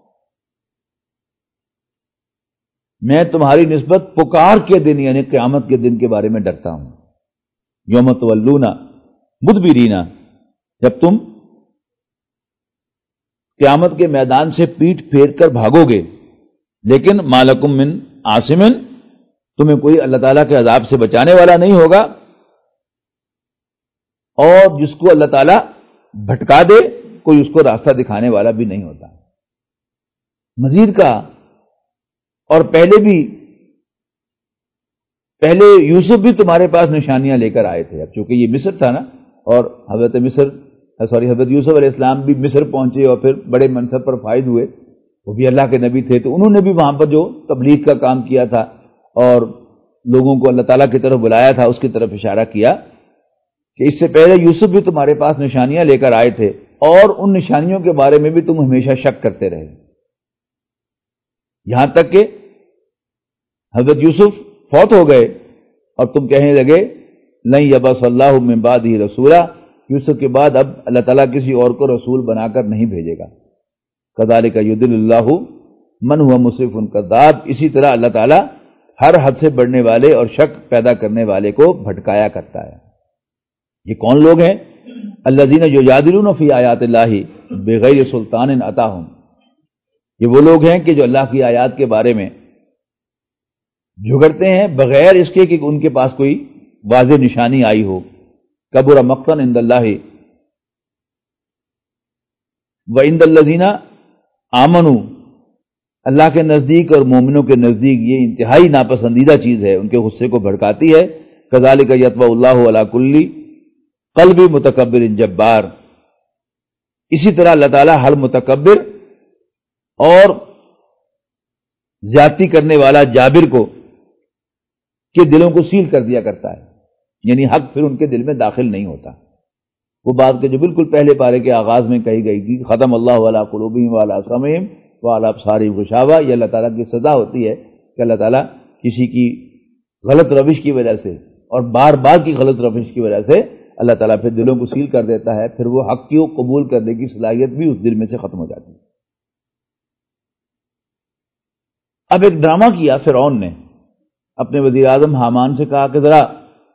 میں تمہاری نسبت پکار کے دن یعنی قیامت کے دن کے بارے میں ڈرتا ہوں، یوم تولون مدبرین، جب تم قیامت کے میدان سے پیٹھ پھیر کر بھاگو گے، لیکن ما لکم من عاصم، تمہیں کوئی اللہ تعالیٰ کے عذاب سے بچانے والا نہیں ہوگا، اور جس کو اللہ تعالیٰ بھٹکا دے کوئی اس کو راستہ دکھانے والا بھی نہیں ہوتا۔ مزید کا، اور پہلے یوسف بھی تمہارے پاس نشانیاں لے کر آئے تھے، اب چونکہ یہ مصر تھا نا، اور حضرت یوسف علیہ السلام بھی مصر پہنچے اور پھر بڑے منصب پر فائز ہوئے، وہ بھی اللہ کے نبی تھے، تو انہوں نے بھی وہاں پر جو تبلیغ کا کام کیا تھا اور لوگوں کو اللہ تعالیٰ کی طرف بلایا تھا، اس کی طرف اشارہ کیا کہ اس سے پہلے یوسف بھی تمہارے پاس نشانیاں لے کر آئے تھے، اور ان نشانیوں کے بارے میں بھی تم ہمیشہ شک کرتے رہے، یہاں تک کہ حضرت یوسف فوت ہو گئے اور تم کہنے لگے لن یبعث اللہ من بعدہ رسولا، یوسف کے بعد اب اللہ تعالیٰ کسی اور کو رسول بنا کر نہیں بھیجے گا۔ کذالک یضل اللہ من هو مسرف کذاب، اسی طرح اللہ تعالیٰ ہر حد سے بڑھنے والے اور شک پیدا کرنے والے کو بھٹکایا کرتا ہے۔ یہ کون لوگ ہیں؟ الذین یجادلون فی آیات اللہ بغیر سلطان اتاہم، یہ وہ لوگ ہیں کہ جو اللہ کی آیات کے بارے میں جھگڑتے ہیں بغیر اس کے کہ ان کے پاس کوئی واضح نشانی آئی ہو۔ کبر مقتا عند اللہ، وعند الذین آمنوا، اللہ کے نزدیک اور مومنوں کے نزدیک یہ انتہائی ناپسندیدہ چیز ہے، ان کے غصے کو بھڑکاتی ہے۔ کذالک یطبع اللہ علی کل قلب متکبر جبار، اسی طرح اللہ تعالیٰ ہر متکبر اور زیادتی کرنے والا جابر کو کے دلوں کو سیل کر دیا کرتا ہے، یعنی حق پھر ان کے دل میں داخل نہیں ہوتا۔ وہ بات کہ جو بالکل پہلے پارے کے آغاز میں کہی گئی تھی، ختم اللہ علی قلوبہم وعلی سمعہم وعلی ابصارہم غشاوہ، یہ اللہ تعالیٰ کی سزا ہوتی ہے کہ اللہ تعالیٰ کسی کی غلط روش کی وجہ سے اور بار بار کی غلط روش کی وجہ سے اللہ تعالیٰ پھر دلوں کو سیل کر دیتا ہے، پھر وہ حق کو قبول کرنے کی صلاحیت بھی اس دل میں سے ختم ہو جاتی ہے۔ اب ایک ڈرامہ کیا فرعون نے، اپنے وزیر اعظم حامان سے کہا کہ ذرا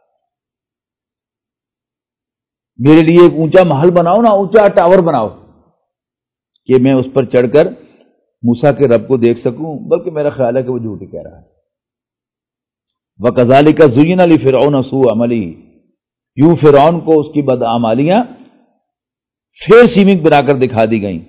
میرے لیے ایک اونچا محل بناؤ نا، اونچا ٹاور بناؤ کہ میں اس پر چڑھ کر موسیٰ کے رب کو دیکھ سکوں، بلکہ میرا خیال ہے کہ وہ جھوٹ ہی کہہ رہا ہے۔ وَكَذَلِكَ زُيِّنَ لِفِرْعَوْنَ سُوءُ عَمَلِهِ، یوں فرعون کو اس کی بدعمالیاں فیر سیمنگ بنا کر دکھا دی گئیں،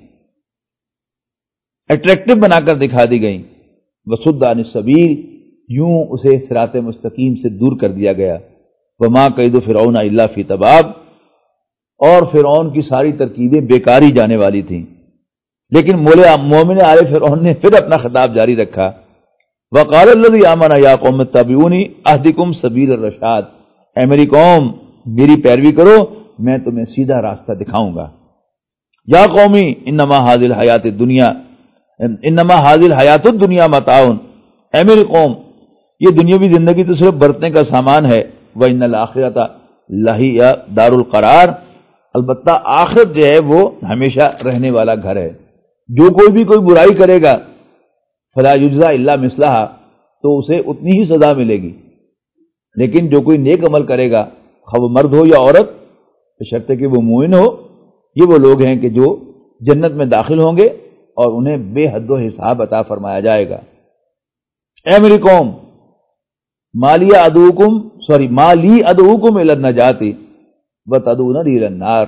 اٹریکٹو بنا کر دکھا دی گئیں۔ وَصُدَّ عَنِ السَّبِيلِ، یوں اسے صراط مستقیم سے دور کر دیا گیا۔ وَمَا كَيْدُ فِرْعَوْنَ إِلَّا فِي تَبَابٍ، اور فرعون کی ساری ترکیبیں بیکاری جانے والی تھیں۔ لیکن مومن آل فرعون نے پھر اپنا خطاب جاری رکھا، وَقَالَ الَّذِي آمَنَ يَا قَوْمِ اتَّبِعُونِي أَهْدِكُمْ سَبِيلَ الرَّشَادِ، اے میری قوم میری پیروی کرو، میں تمہیں سیدھا راستہ دکھاؤں گا۔ یا قومی انما هذه الحیات الدنیا انما هذه الحیات الدنیا متاع، اے میری قوم یہ دنیاوی زندگی تو صرف برتنے کا سامان ہے، وَإِنَّ الْآخِرَةَ لَهِيَ دَارُ الْقَرَارِ، البتہ آخرت جو ہے وہ ہمیشہ رہنے والا گھر ہے۔ جو کوئی بھی کوئی برائی کرے گا فلا یجزا الا مثلہا، تو اسے اتنی ہی سزا ملے گی، لیکن جو کوئی نیک عمل کرے گا خواہ وہ مرد ہو یا عورت، بشرطے کہ وہ مومن ہو، یہ وہ لوگ ہیں کہ جو جنت میں داخل ہوں گے اور انہیں بے حد و حساب عطا فرمایا جائے گا۔ اے میری قوم ما لی ادعوکم الی النجاۃ وتدعوننی الی النار،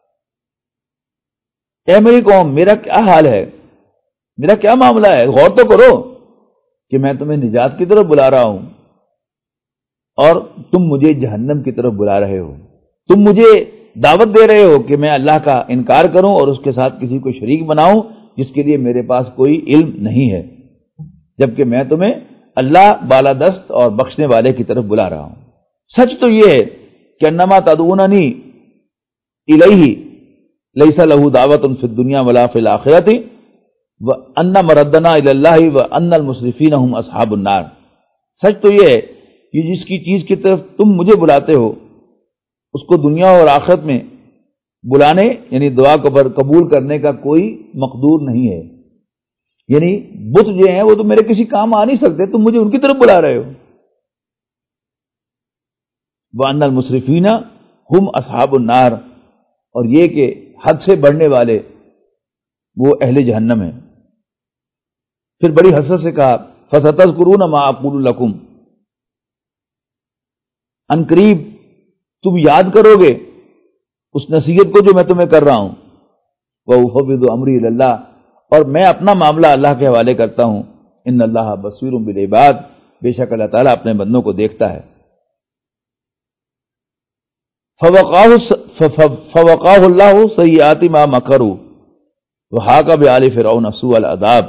اے میری قوم میرا کیا حال ہے، میرا کیا معاملہ ہے، غور تو کرو کہ میں تمہیں نجات کی طرف بلا رہا ہوں اور تم مجھے جہنم کی طرف بلا رہے ہو۔ تم مجھے دعوت دے رہے ہو کہ میں اللہ کا انکار کروں اور اس کے ساتھ کسی کو شریک بناؤں جس کے لیے میرے پاس کوئی علم نہیں ہے، جبکہ میں تمہیں اللہ بالادست اور بخشنے والے کی طرف بلا رہا ہوں۔ سچ تو یہ ہے کہ انما تدعوننی الیہ لیس لہ دعوت فی الدنیا ولا فی الآخرۃ وان مردنا الی اللہ وان المسرفین هم اصحاب النار، سچ تو یہ ہے کہ جس کی چیز کی طرف تم مجھے بلاتے ہو اس کو دنیا اور آخرت میں بلانے یعنی دعا قبول کرنے کا کوئی مقدور نہیں ہے، یعنی بت جو ہیں وہ تو میرے کسی کام آ نہیں سکتے، تم مجھے ان کی طرف بلا رہے ہو۔ وَأَنَّ الْمُسْرِفِينَ هُمْ أَصْحَابُ النَّارِ، اور یہ کہ حد سے بڑھنے والے وہ اہل جہنم ہیں۔ پھر بڑی حسرت سے کہا فَسَتَذْكُرُونَ مَا أَقُولُ لَكُمْ، ان قریب تم یاد کرو گے اس نصیحت کو جو میں تمہیں کر رہا ہوں۔ وَأُفَوِّضُ أَمْرِي إِلَى اللَّهِ، اور میں اپنا معاملہ اللہ کے حوالے کرتا ہوں۔ ان اللہ بصیر بالعباد، بے شک اللہ تعالیٰ اپنے بندوں کو دیکھتا ہے۔ فوقاه اللہ سیئات ما مکروا وحاق بآل فرعون سوء العذاب،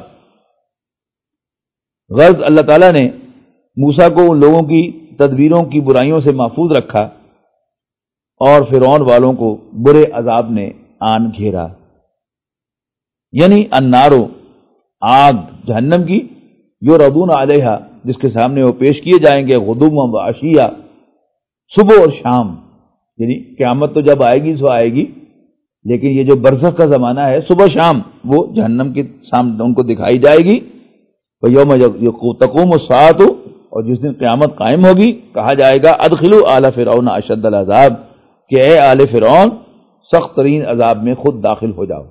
غرض اللہ تعالیٰ نے موسیٰ کو ان لوگوں کی تدبیروں کی برائیوں سے محفوظ رکھا اور فرعون والوں کو برے عذاب نے آن گھیرا، یعنی النارو آگ جہنم کی، یعرضون علیہا جس کے سامنے وہ پیش کیے جائیں گے، غدوا و عشیہ صبح اور شام، یعنی قیامت تو جب آئے گی سو آئے گی، لیکن یہ جو برزخ کا زمانہ ہے صبح شام وہ جہنم کے سامنے ان کو دکھائی جائے گی۔ وَيَوْمَ تَقُومُ السَّاعَةُ، اور جس دن قیامت قائم ہوگی کہا جائے گا ادخلوا آل فرعون اشد العذاب، کہ اے آل فرعون سخت ترین عذاب میں خود داخل ہو جاؤ۔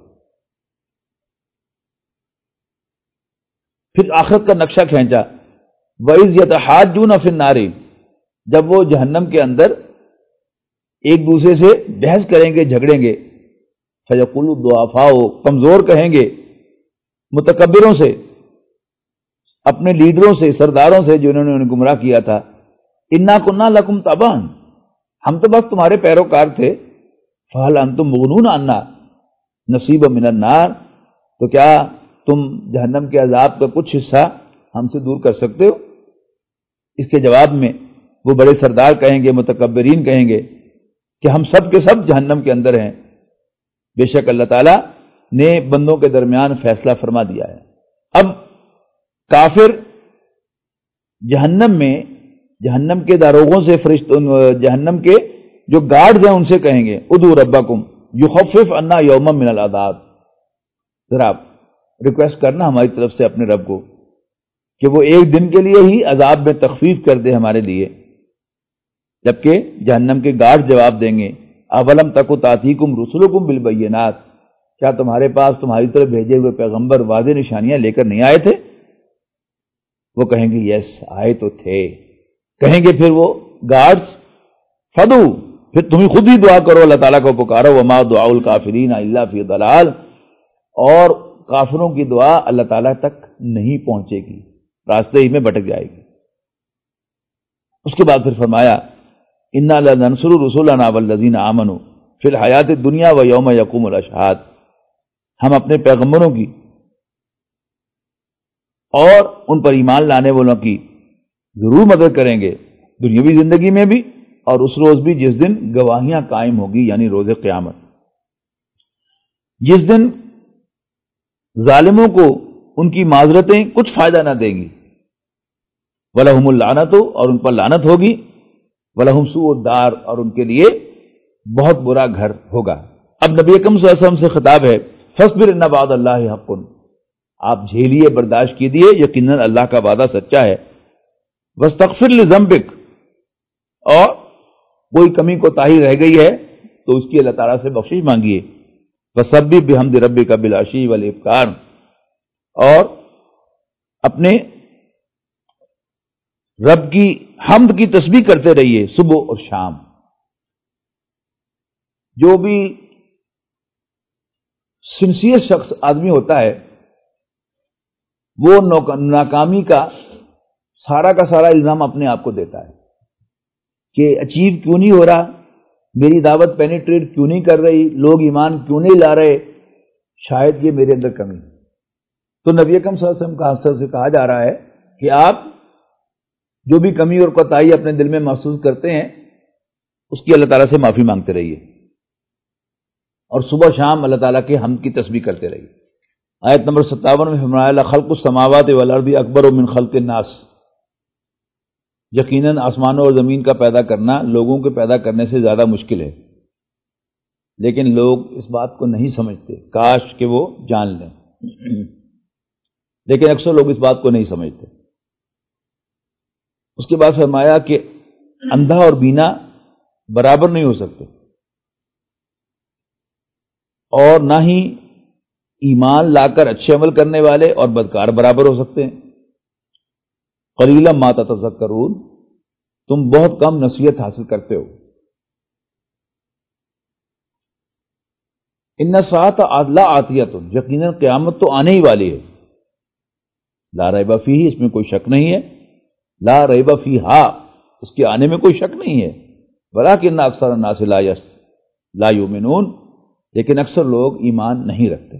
پھر آخرت کا نقشہ کھینچا، وَإِذْ يَتَحَاجُّونَ فِي النَّارِ، جب وہ جہنم کے اندر ایک دوسرے سے بحث کریں گے جھگڑیں گے، فیقول الضعفاء، کمزور کہیں گے متکبروں سے، اپنے لیڈروں سے، سرداروں سے جنہوں نے انہیں گمراہ کیا تھا، انا کنا لکم تبعا، ہم تو بس تمہارے پیروکار تھے، فہل انتم مغنون عنا نصیبا من النار، تو کیا تم جہنم کے عذاب کا کچھ حصہ ہم سے دور کر سکتے ہو؟ اس کے جواب میں وہ بڑے سردار کہیں گے، متکبرین کہیں گے کہ ہم سب کے سب جہنم کے اندر ہیں، بے شک اللہ تعالیٰ نے بندوں کے درمیان فیصلہ فرما دیا ہے۔ اب کافر جہنم میں، جہنم کے داروغوں سے، فرشتوں، جہنم کے جو گارڈز ہیں ان سے کہیں گے ادعوا ربکم یخفف عنا یوما من العذاب، ذرا ریکویسٹ کرنا ہماری طرف سے اپنے رب کو کہ وہ ایک دن کے لیے ہی عذاب میں تخفیف کر دے ہمارے لیے۔ جبکہ جہنم کے گارڈ جواب دیں گے اولم تک تاتیکم رسلکم بالبینات، کیا تمہارے پاس تمہاری طرف بھیجے ہوئے پیغمبر واضح نشانیاں لے کر نہیں آئے تھے؟ وہ کہیں گے یس آئے تو تھے۔ کہیں گے پھر وہ گارڈز فدو، پھر تم ہی خود ہی دعا کرو، اللہ تعالیٰ کو پکارو، وما دعاء الکافرین الا فی ضلال، اور کافروں کی دعا اللہ تعالیٰ تک نہیں پہنچے گی، راستے ہی میں بھٹک جائے گی۔ اس کے بعد پھر فرمایا انا لننصر رسلنا والذین آمنوا فی الحیات الدنیا ویوم یقوم الاشہاد، ہم اپنے پیغمبروں کی اور ان پر ایمان لانے والوں کی ضرور مدد کریں گے، دنیاوی زندگی میں بھی اور اس روز بھی جس دن گواہیاں قائم ہوگی، یعنی روز قیامت، جس دن ظالموں کو ان کی معذرتیں کچھ فائدہ نہ دیں گی، وَلَهُمُ اللعنۃ، اور ان پر لعنت ہوگی، وَلَهُمْ سُوءُ الدار، اور ان کے لیے بہت برا گھر ہوگا۔ اب نبی اکرم صلی اللہ علیہ وسلم سے خطاب ہے فَاصْبِرْ إِنَّ وعد اللَّهِ حَقٌّ، آپ جھیلیے، برداشت کیجیے، یقیناً اللہ کا وعدہ سچا ہے۔ وَاسْتَغْفِرْ لِذَنبِكَ، اور کوئی کمی کوتاہی رہ گئی ہے تو اس کی اللہ تعالیٰ سے بخشش مانگیے۔ وَسَبِّحْ بِحَمْدِ رَبِّكَ بِالْعَشِيِّ وَالْإِبْكَارِ، اور اپنے رب کی حمد کی تسبیح کرتے رہیے صبح اور شام۔ جو بھی سنسیئر شخص آدمی ہوتا ہے وہ ناکامی کا سارا الزام اپنے آپ کو دیتا ہے کہ اچیو کیوں نہیں ہو رہا، میری دعوت پینیٹریٹ کیوں نہیں کر رہی، لوگ ایمان کیوں نہیں لا رہے، شاید یہ میرے اندر کمی ہے۔ تو نبی اکرم صلی اللہ علیہ وسلم سے کہا جا رہا ہے کہ آپ جو بھی کمی اور کوتاہی اپنے دل میں محسوس کرتے ہیں اس کی اللہ تعالیٰ سے معافی مانگتے رہیے، اور صبح شام اللہ تعالیٰ کے حمد کی تسبیح کرتے رہیے۔ آیت نمبر 57 میں فرمایا لخلق السماوات والارض اکبر من خلق الناس، یقیناً آسمانوں اور زمین کا پیدا کرنا لوگوں کے پیدا کرنے سے زیادہ مشکل ہے، لیکن لوگ اس بات کو نہیں سمجھتے، کاش کہ وہ جان لیں، لیکن اکثر لوگ اس بات کو نہیں سمجھتے۔ اس کے بعد فرمایا کہ اندھا اور بینا برابر نہیں ہو سکتے، اور نہ ہی ایمان لا کر اچھے عمل کرنے والے اور بدکار برابر ہو سکتے ہیں۔ قلیلا ما تتذکرون، تم بہت کم نصیحت حاصل کرتے ہو۔ ان الساعۃ لآتیۃ، یقیناً قیامت تو آنے ہی والی ہے، لا ریب فیہ، اس میں کوئی شک نہیں ہے، لا ریب فیہا، اس کے آنے میں کوئی شک نہیں ہے، ولکن اکثر الناس لا یؤمنون، لیکن اکثر لوگ ایمان نہیں رکھتے۔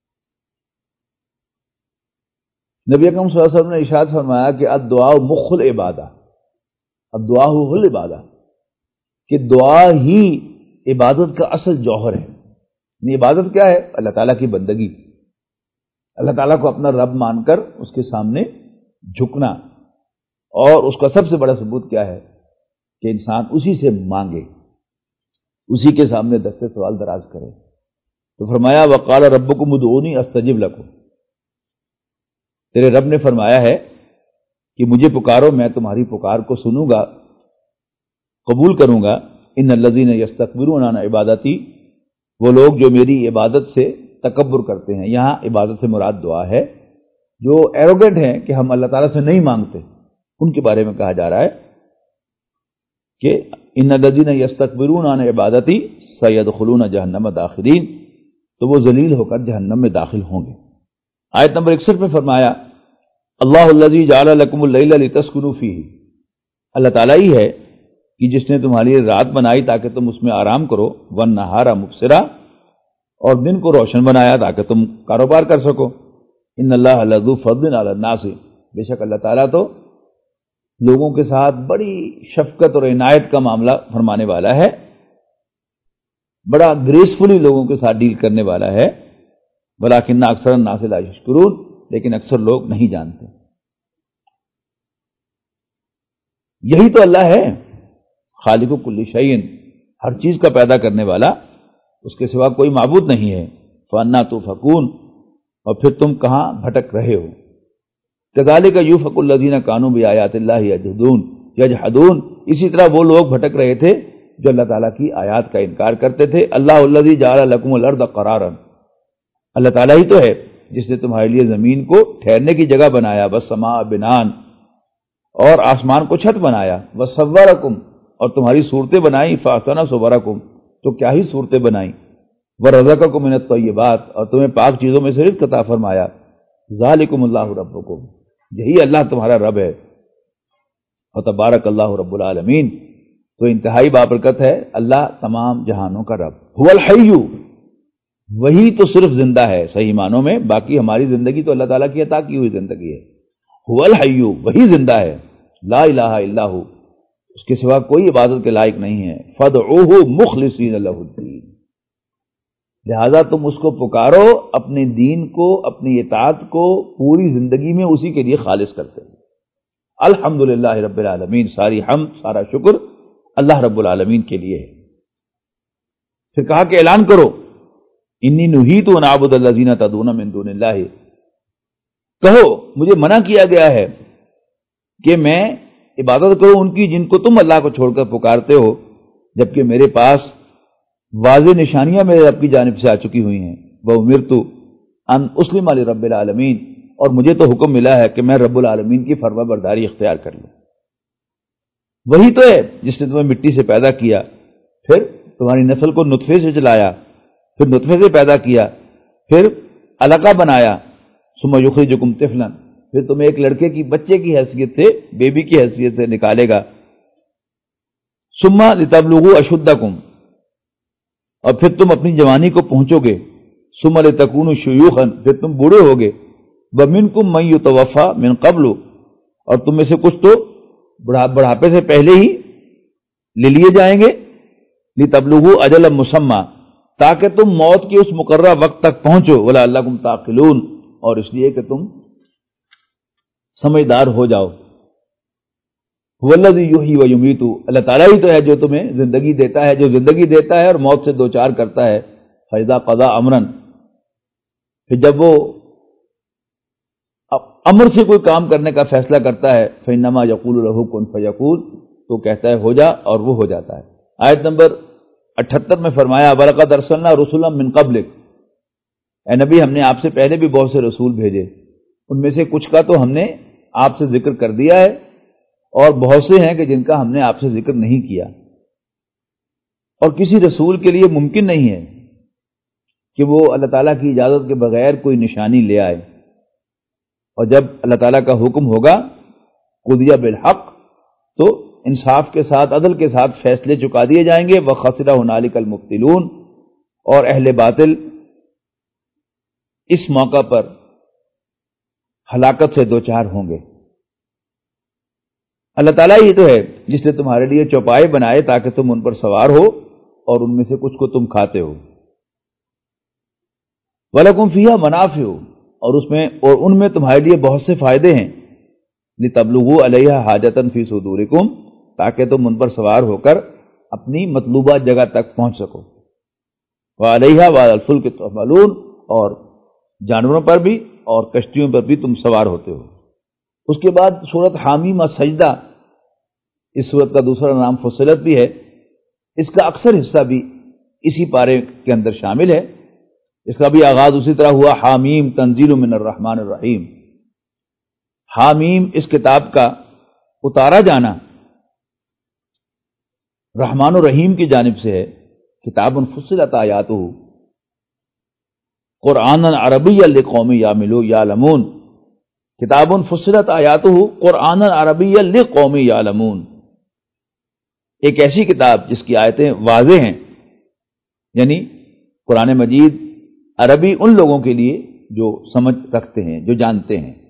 نبی اکرم صلی اللہ علیہ وسلم نے ارشاد فرمایا کہ الدعاء مخ العبادہ، الدعاء هو العبادہ، کہ دعا ہی عبادت کا اصل جوہر ہے۔ یعنی عبادت کیا ہے؟ اللہ تعالیٰ کی بندگی، اللہ تعالیٰ کو اپنا رب مان کر اس کے سامنے جھکنا، اور اس کا سب سے بڑا ثبوت کیا ہے کہ انسان اسی سے مانگے، اسی کے سامنے دستے سوال دراز کرے۔ تو فرمایا وقال ربکم ادعونی استجب لکم، تیرے رب نے فرمایا ہے کہ مجھے پکارو، میں تمہاری پکار کو سنوں گا، قبول کروں گا۔ ان الذین یستکبرون عن عبادتی، وہ لوگ جو میری عبادت سے تکبر کرتے ہیں، یہاں عبادت سے مراد دعا ہے، جو ایروگنٹ ہیں کہ ہم اللہ تعالیٰ سے نہیں مانگتے، ان کے بارے میں کہا جا رہا ہے کہ ان الذین یستکبرون عن عبادتی سیدخلون جہنم داخرین، تو وہ ذلیل ہو کر جہنم میں داخل ہوں گے۔ آیت نمبر 61 میں فرمایا اللہ الذی جعل لکم اللیل لتسکنوا فیہ، اللہ تعالیٰ ہی ہے کہ جس نے تمہاری رات بنائی تاکہ تم اس میں آرام کرو، والنہار مبصرا، اور دن کو روشن بنایا تاکہ تم کاروبار کر سکو۔ ان اللہ لذو فضل علی الناس، بے شک اللہ تعالیٰ تو لوگوں کے ساتھ بڑی شفقت اور عنایت کا معاملہ فرمانے والا ہے، بڑا گریسفلی لوگوں کے ساتھ ڈیل کرنے والا ہے، ولکن اکثر الناس لا یشکرون، لیکن اکثر لوگ نہیں جانتے۔ یہی تو اللہ ہے، خالق کل شیء، ہر چیز کا پیدا کرنے والا، اس کے سوا کوئی معبود نہیں ہے۔ فانا تؤفکون، اور پھر تم کہاں بھٹک رہے ہو۔ کذالک یؤفک الذین کانوا بآیات اللہ یجحدون، اسی طرح وہ لوگ بھٹک رہے تھے جو اللہ تعالیٰ کی آیات کا انکار کرتے تھے۔ اللہ الذی جعل لکم الارض قرارا، اللہ تعالیٰ ہی تو ہے جس نے تمہارے لیے زمین کو ٹھہرنے کی جگہ بنایا، والسماء بنان، اور آسمان کو چھت بنایا، وصورکم، اور تمہاری صورتیں بنائیں، فاحسن صورکم، تو کیا ہی صورتیں بنائیں، ورزقکم من الطیبات، اور تمہیں پاک چیزوں میں سے رزق عطا فرمایا۔ ذالکم اللہ ربکم، یہی اللہ تمہارا رب ہے، وتبارک اللہ رب العالمین، تو انتہائی بابرکت ہے اللہ تمام جہانوں کا رب۔ هو الحی، وہی تو صرف زندہ ہے صحیح معنوں میں، باقی ہماری زندگی تو اللہ تعالیٰ کی عطا کی ہوئی زندگی ہے۔ هو الحی، وہی زندہ ہے، لا الہ الا ہو، اس کے سوا کوئی عبادت کے لائق نہیں ہے۔ فادعوہ مخلصین لہ الدین، لہذا تم اس کو پکارو، اپنے دین کو، اپنی اطاعت کو پوری زندگی میں اسی کے لیے خالص کرتے ہیں۔ الحمدللہ رب العالمین، ساری حمد، سارا شکر اللہ رب العالمین کے لیے ہے۔ پھر کہا کہ اعلان کرو، انی نہیت ان اعبد الذین تدعون من دون اللہ، کہو مجھے منع کیا گیا ہے کہ میں عبادت کرو ان کی جن کو تم اللہ کو چھوڑ کر پکارتے ہو، جبکہ میرے پاس واضح نشانیاں میرے رب کی جانب سے آ چکی ہوئی ہیں۔ وَأُمِرْتُ أَنْ أُسْلِمَ لِرَبِّ الْعَالَمِينَ، اور مجھے تو حکم ملا ہے کہ میں رب العالمین کی فرما برداری اختیار کر لوں۔ وہی تو ہے جس نے تمہیں مٹی سے پیدا کیا، پھر تمہاری نسل کو نطفے سے چلایا، پھر نطفے سے پیدا کیا، پھر علقہ بنایا، ثم یخرجکم طفلا، پھر تمہیں ایک لڑکے کی بچے کی حیثیت سے، بیبی کی حیثیت سے نکالے گا، ثم لتبلغوا اشدکم، اور پھر تم اپنی جوانی کو پہنچو گے، ثم لتکونوا شیوخا، پھر تم بوڑھے ہوگے، ومنکم من یتوفی من قبل، اور تم میں سے کچھ تو بڑھاپے سے پہلے ہی لے لیے جائیں گے، لتبلغوا اجلا مسمى، تاکہ تم موت کے اس مقررہ وقت تک پہنچو، ولعلکم تعقلون، اور اس لیے کہ تم سمجھدار ہو جاؤ۔ هو الذی یحیی و یمیت، اللہ تعالیٰ ہی تو ہے جو تمہیں زندگی دیتا ہے، جو زندگی دیتا ہے اور موت سے دوچار کرتا ہے۔ فاذا قضى امرا، پھر جب وہ امر سے کوئی کام کرنے کا فیصلہ کرتا ہے، فانما یقول له کن فیکون، تو کہتا ہے ہو جا، اور وہ ہو جاتا ہے۔ آیت نمبر 78 میں فرمایا وَلَقَدْ أَرْسَلْنَا رُسُلًا مِّن قَبْلِكَ، اے نبی ہم نے آپ سے پہلے بھی بہت سے رسول بھیجے، ان میں سے کچھ کا تو ہم نے آپ سے ذکر کر دیا ہے، اور بہت سے ہیں کہ جن کا ہم نے آپ سے ذکر نہیں کیا۔ اور کسی رسول کے لیے ممکن نہیں ہے کہ وہ اللہ تعالیٰ کی اجازت کے بغیر کوئی نشانی لے آئے، اور جب اللہ تعالیٰ کا حکم ہوگا قضی بالحق، تو انصاف کے ساتھ، عدل کے ساتھ فیصلے چکا دیے جائیں گے۔ وَخَسِرَ هُنَالِكَ الْمُبْطِلُونَ، اور اہل باطل اس موقع پر ہلاکت سے دوچار ہوں گے۔ اللہ تعالیٰ ہی تو ہے جس نے تمہارے لیے چوپائے بنائے تاکہ تم ان پر سوار ہو، اور ان میں سے کچھ کو تم کھاتے ہو۔ وَلَكُمْ فِيهَا مَنَافِعُ، اور ان میں تمہارے لیے بہت سے فائدے ہیں۔ لِتَبْلُغُوا عَلَيْهَا حَاجَةً فِي صُدُورِكُمْ، تاکہ تم ان پر سوار ہو کر اپنی مطلوبہ جگہ تک پہنچ سکو۔ وَعَلَيْهَا وَعَلَى الْفُلْكِ تُحْمَلُونَ، اور جانوروں پر بھی اور کشتیوں پر بھی تم سوار ہوتے ہو۔ اس کے بعد سورۃ حامیم السجدہ، اس سورت کا دوسرا نام فصلت بھی ہے، اس کا اکثر حصہ بھی اسی پارے کے اندر شامل ہے۔ اس کا بھی آغاز اسی طرح ہوا، حامیم تنزیل من الرحمن الرحیم۔ حامیم اس کتاب کا اتارا جانا رحمان الرحیم کی جانب سے ہے۔ کتاب فصلت آیاتہ، قرآنا عربیا لقوم یعلمون، کتاب فصلت آیاتہ قرآنا عربیا لقوم یعلمون، ایک ایسی کتاب جس کی آیتیں واضح ہیں، یعنی قرآن مجید عربی ان لوگوں کے لیے جو سمجھ رکھتے ہیں، جو جانتے ہیں۔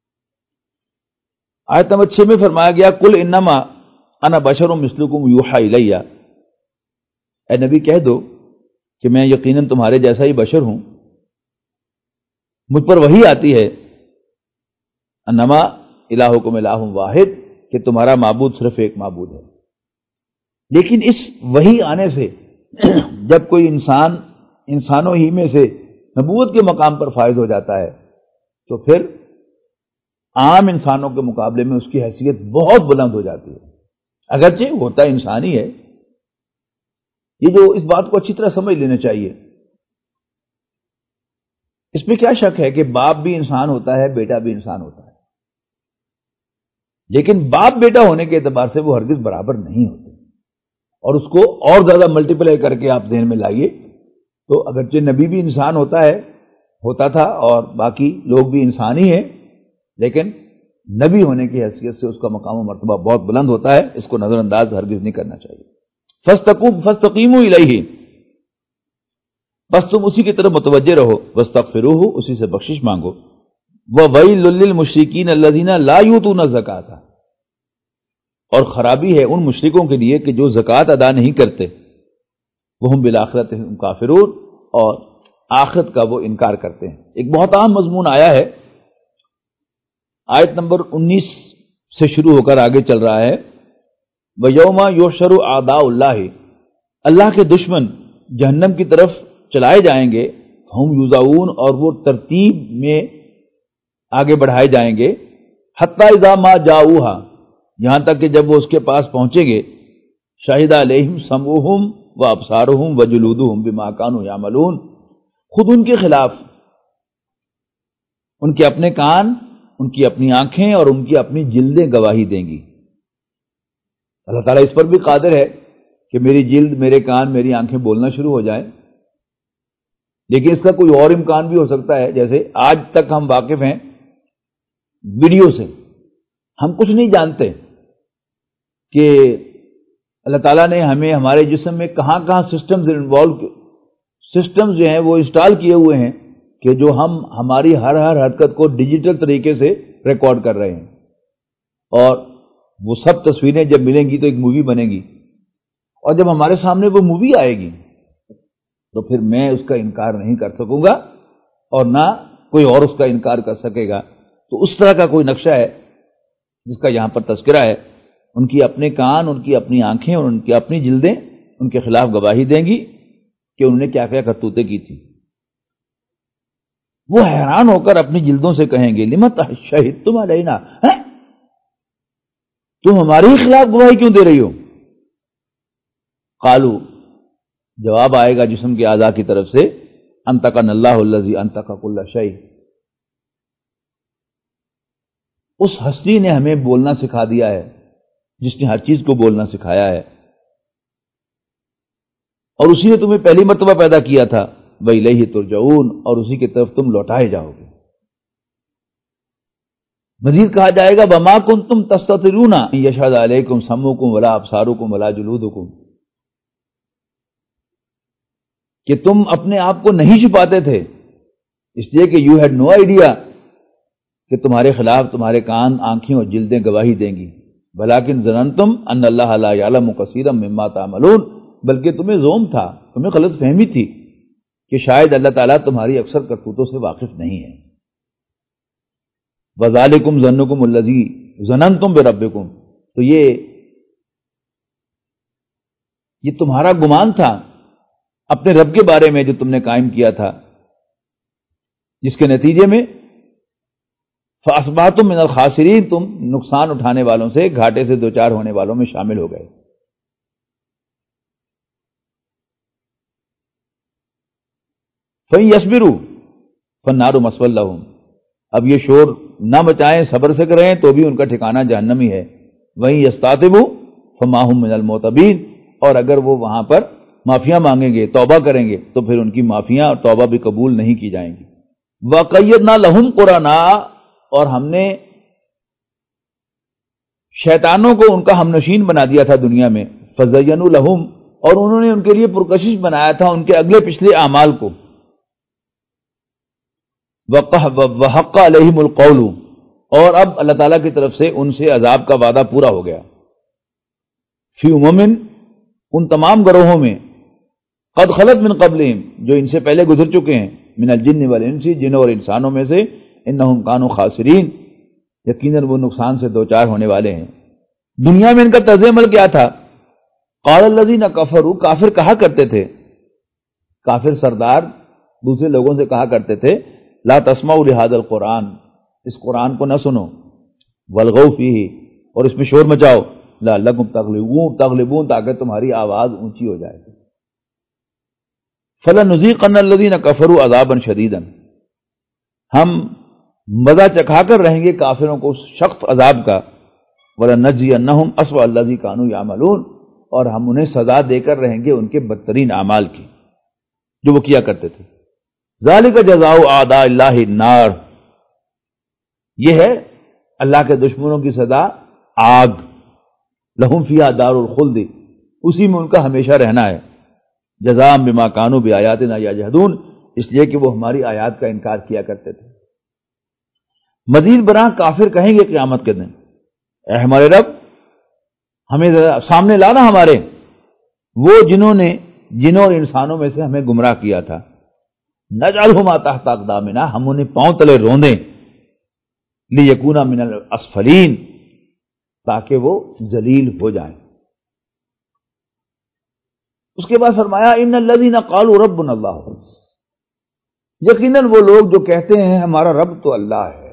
آیت نمبر 6 میں فرمایا گیا قل انما انا بشر مثلکم یوحی الی، اے نبی کہہ دو کہ میں یقیناً تمہارے جیسا ہی بشر ہوں، مجھ پر وحی آتی ہے، انما الہکم الہ واحد، کہ تمہارا معبود صرف ایک معبود ہے۔ لیکن اس وحی آنے سے جب کوئی انسان انسانوں ہی میں سے نبوت کے مقام پر فائز ہو جاتا ہے تو پھر عام انسانوں کے مقابلے میں اس کی حیثیت بہت بلند ہو جاتی ہے، اگرچہ ہوتا انسان ہی ہے۔ یہ جو اس بات کو اچھی طرح سمجھ لینا چاہیے، اس میں کیا شک ہے کہ باپ بھی انسان ہوتا ہے، بیٹا بھی انسان ہوتا ہے، لیکن باپ بیٹا ہونے کے اعتبار سے وہ ہرگز برابر نہیں ہوتے، اور اس کو اور زیادہ ملٹیپلائی کر کے آپ ذہن میں لائیے تو اگرچہ نبی بھی انسان ہوتا تھا اور باقی لوگ بھی انسان ہی ہیں، لیکن نبی ہونے کی حیثیت سے اس کا مقام و مرتبہ بہت بلند ہوتا ہے، اس کو نظر انداز ہرگز نہیں کرنا چاہیے۔ فاستقیموا الیہ، بس تم اسی کی طرف متوجہ رہو، واستغفروہ، اسی سے بخشش مانگو، وویل للمشرکین الذین لا یؤتون الزکاۃ، اور خرابی ہے ان مشرکوں کے لیے کہ جو زکوٰۃ ادا نہیں کرتے، وہم بالآخرۃ ہم کافرون، اور آخرت کا وہ انکار کرتے ہیں۔ ایک بہت عام مضمون آیا ہے، آیت نمبر 19 سے شروع ہو کر آگے چل رہا ہے، وَيَوْمَ يُحْشَرُ أَعْدَاءُ اللَّهِ، اللہ کے دشمن جہنم کی طرف چلائے جائیں گے، ہم یوزعون، اور وہ ترتیب میں آگے بڑھائے جائیں گے، حتی اذا ما جاؤہا، یہاں تک کہ جب وہ اس کے پاس پہنچیں گے، شہد علیہم سمعہم وابصارہم وجلودہم بما کانوا یعملون، خود ان کے خلاف ان کے اپنے کان، ان کی اپنی آنکھیں اور ان کی اپنی جلدیں گواہی دیں گی۔ اللہ تعالیٰ اس پر بھی قادر ہے کہ میری جلد، میرے کان، میری آنکھیں بولنا شروع ہو جائیں، لیکن اس کا کوئی اور امکان بھی ہو سکتا ہے، جیسے آج تک ہم واقف ہیں ویڈیو سے، ہم کچھ نہیں جانتے کہ اللہ تعالیٰ نے ہمیں ہمارے جسم میں کہاں کہاں سسٹمز جو ہیں وہ انسٹال کیے ہوئے ہیں کہ جو ہم ہماری ہر حرکت کو ڈیجیٹل طریقے سے ریکارڈ کر رہے ہیں، اور وہ سب تصویریں جب ملیں گی تو ایک مووی بنے گی، اور جب ہمارے سامنے وہ مووی آئے گی تو پھر میں اس کا انکار نہیں کر سکوں گا اور نہ کوئی اور اس کا انکار کر سکے گا۔ تو اس طرح کا کوئی نقشہ ہے جس کا یہاں پر تذکرہ ہے، ان کی اپنے کان، ان کی اپنی آنکھیں اور ان کی اپنی جلدیں ان کے خلاف گواہی دیں گی کہ انہوں نے کیا کیا کرتوتیں کی تھی۔ وہ حیران ہو کر اپنی جلدوں سے کہیں گے لم شہدتم علینا، تم ہمارے خلاف گواہی کیوں دے رہی ہو؟ قالو، جواب آئے گا جسم کے اعضاء کی طرف سے، انطقنا اللہ الذی انطق کل شیء، اس ہستی نے ہمیں بولنا سکھا دیا ہے جس نے ہر چیز کو بولنا سکھایا ہے، اور اسی نے تمہیں پہلی مرتبہ پیدا کیا تھا، وَإِلَيْهِ تُرْجَعُونَ، اور اسی کی طرف تم لوٹائے جاؤ گے۔ مزید کہا جائے گا وَمَا كُنْتُمْ تَسْتَتِرُونَ أَن يَشْهَدَ عَلَيْكُمْ سَمْعُكُمْ وَلَا أَبْصَارُكُمْ وَلَا جُلُودُكُمْ، کہ تم اپنے آپ کو نہیں چھپاتے تھے، اس لیے کہ you had no idea کہ تمہارے خلاف تمہارے کان، آنکھیں اور جلدیں گواہی دیں گی، وَلَكِنْ ظَنَنْتُمْ أَنَّ اللَّهَ لَا يَعْلَمُ كَثِيرًا مِمَّا تَعْمَلُونَ، بلکہ تمہیں زوم تھا، تمہیں غلط فہمی تھی کہ شاید اللہ تعالیٰ تمہاری اکثر کرتوتوں سے واقف نہیں ہے۔ وَذَلِكُمْ ظَنُّكُمُ الَّذِي ظَنَنْتُمْ بِرَبِّكُمْ، تو یہ تمہارا گمان تھا اپنے رب کے بارے میں جو تم نے قائم کیا تھا، جس کے نتیجے میں فَأَصْبَحْتُم مِّنَ الْخَاسِرِينَ، تم نقصان اٹھانے والوں سے، گھاٹے سے دوچار ہونے والوں میں شامل ہو گئے۔ فَإِن يَصْبِرُوا فَالنَّارُ مَثْوًى لَّهُمْ، اب یہ شور نہ مچائیں، صبر سے کریں تو بھی ان کا ٹھکانہ جہنم ہی ہے۔ وَإِن يَسْتَعْتِبُوا فَمَا هُم مِّنَ الْمُعْتَبِينَ، اور اگر وہ وہاں پر معافیاں مانگیں گے، توبہ کریں گے، تو پھر ان کی معافیاں اور توبہ بھی قبول نہیں کی جائیں گی۔ وَقَيَّدْنَا لَهُمْ قُرَنَاءَ، اور ہم نے شیطانوں کو ان کا ہم نشین بنا دیا تھا دنیا میں، فَزَيَّنُوا لَهُمْ، اور انہوں نے ان کے لیے پرکشش بنایا تھا ان کے اگلے پچھلے اعمال کو، وَحَقَّ عَلَيْهِمُ الْقَوْلُ، اور اب اللہ تعالیٰ کی طرف سے ان سے عذاب کا وعدہ پورا ہو گیا، فی امم، ان تمام گروہوں میں، قد خلت من قبلہم، جو ان سے پہلے گزر چکے ہیں، من الجن والانس، جنوں اور انسانوں میں سے، انہم کانوا خاسرین، یقیناً وہ نقصان سے دوچار ہونے والے ہیں۔ دنیا میں ان کا طرز عمل کیا تھا؟ قال الذین کفروا، کافر کہا کرتے تھے، کافر سردار دوسرے لوگوں سے کہا کرتے تھے، لا تسمعوا لهذا القرآن، اس قرآن کو نہ سنو، والغوا فیہ، اور اس میں شور مچاؤ، لعلکم تغلبون، تاکہ تمہاری آواز اونچی ہو جائے۔ فلنذیقن الذین کفروا عذابا شدیدا، ہم مزہ چکھا کر رہیں گے کافروں کو سخت عذاب کا، ولنجزینہم اسوأ الذی کانوا یعملون، اور ہم انہیں سزا دے کر رہیں گے ان کے بدترین اعمال کی جو وہ کیا کرتے تھے۔ ذالک جزاء اعداء اللہ النار، یہ ہے اللہ کے دشمنوں کی سزا آگ، لہم فیہا دار الخلد، اسی میں ان کا ہمیشہ رہنا ہے، جزاء بما کانوا بآیاتنا یجحدون، اس لیے کہ وہ ہماری آیات کا انکار کیا کرتے تھے۔ مزید برآں کافر کہیں گے قیامت کے دن، اے ہمارے رب ہمیں ذرا سامنے لانا ہمارے وہ جنہوں نے جنوں اور انسانوں میں سے ہمیں گمراہ کیا تھا، نجعلہما تحت اقدامنا، ہم انہیں پاؤں تلے روندیں، لیکونا من الاسفلین، تاکہ وہ ذلیل ہو جائیں۔ اس کے بعد فرمایا ان الذین قالوا ربنا اللہ، یقیناً وہ لوگ جو کہتے ہیں ہمارا رب تو اللہ ہے۔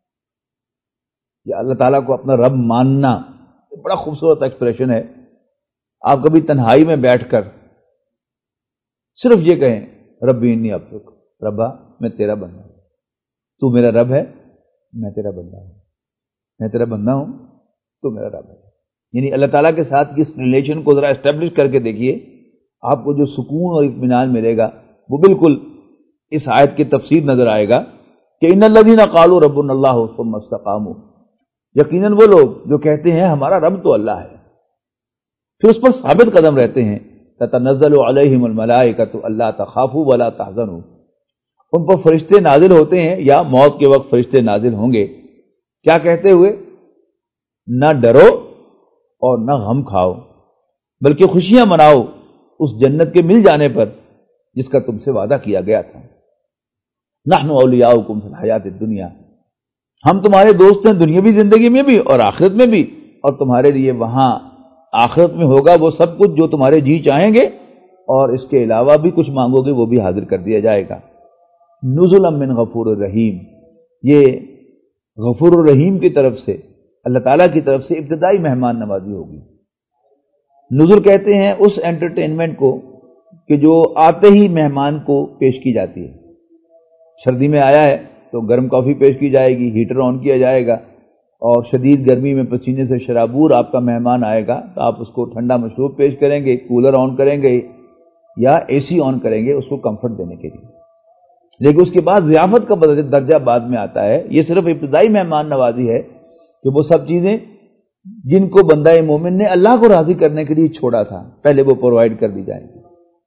یہ اللہ تعالیٰ کو اپنا رب ماننا بڑا خوبصورت ایکسپریشن ہے۔ آپ کبھی تنہائی میں بیٹھ کر صرف یہ کہیں ربی انی عبدک، ربا میں تیرا بندہ ہوں، تو میرا رب ہے، میں تیرا بندہ ہوں، میں تیرا بندہ ہوں، تو میرا رب ہے۔ یعنی اللہ تعالیٰ کے ساتھ اس ریلیشن کو ذرا اسٹیبلش کر کے دیکھیے، آپ کو جو سکون اور اطمینان ملے گا وہ بالکل اس آیت کی تفسیر نظر آئے گا کہ ان الذین قالوا ربنا اللہ ثم استقاموا، یقیناً وہ لوگ جو کہتے ہیں ہمارا رب تو اللہ ہے، پھر اس پر ثابت قدم رہتے ہیں، تتنزل علیہم الملائکۃ الا تخافوا ولا تحزنوا، ان پر فرشتے نازل ہوتے ہیں یا موت کے وقت فرشتے نازل ہوں گے، کیا کہتے ہوئے؟ نہ ڈرو اور نہ غم کھاؤ، بلکہ خوشیاں مناؤ اس جنت کے مل جانے پر جس کا تم سے وعدہ کیا گیا تھا۔ نحن اولیاؤکم فی الحیات الدنیا، ہم تمہارے دوست ہیں دنیاوی زندگی میں بھی اور آخرت میں بھی، اور تمہارے لیے وہاں آخرت میں ہوگا وہ سب کچھ جو تمہارے جی چاہیں گے، اور اس کے علاوہ بھی کچھ مانگو گے وہ بھی حاضر کر دیا جائے گا۔ نزلا من غفور الرحیم، یہ غفور الرحیم کی طرف سے، اللہ تعالیٰ کی طرف سے ابتدائی مہمان نوازی ہوگی۔ نزل کہتے ہیں اس انٹرٹینمنٹ کو کہ جو آتے ہی مہمان کو پیش کی جاتی ہے۔ سردی میں آیا ہے تو گرم کافی پیش کی جائے گی، ہیٹر آن کیا جائے گا، اور شدید گرمی میں پسینے سے شرابور آپ کا مہمان آئے گا تو آپ اس کو ٹھنڈا مشروب پیش کریں گے، کولر آن کریں گے یا اے سی آن کریں گے اس کو کمفرٹ دینے کے لیے۔ لیکن اس کے بعد ضیافت کا درجہ بعد میں آتا ہے۔ یہ صرف ابتدائی مہمان نوازی ہے کہ وہ سب چیزیں جن کو بندہ مومن نے اللہ کو راضی کرنے کے لیے چھوڑا تھا پہلے وہ پرووائڈ کر دی جائیں گی۔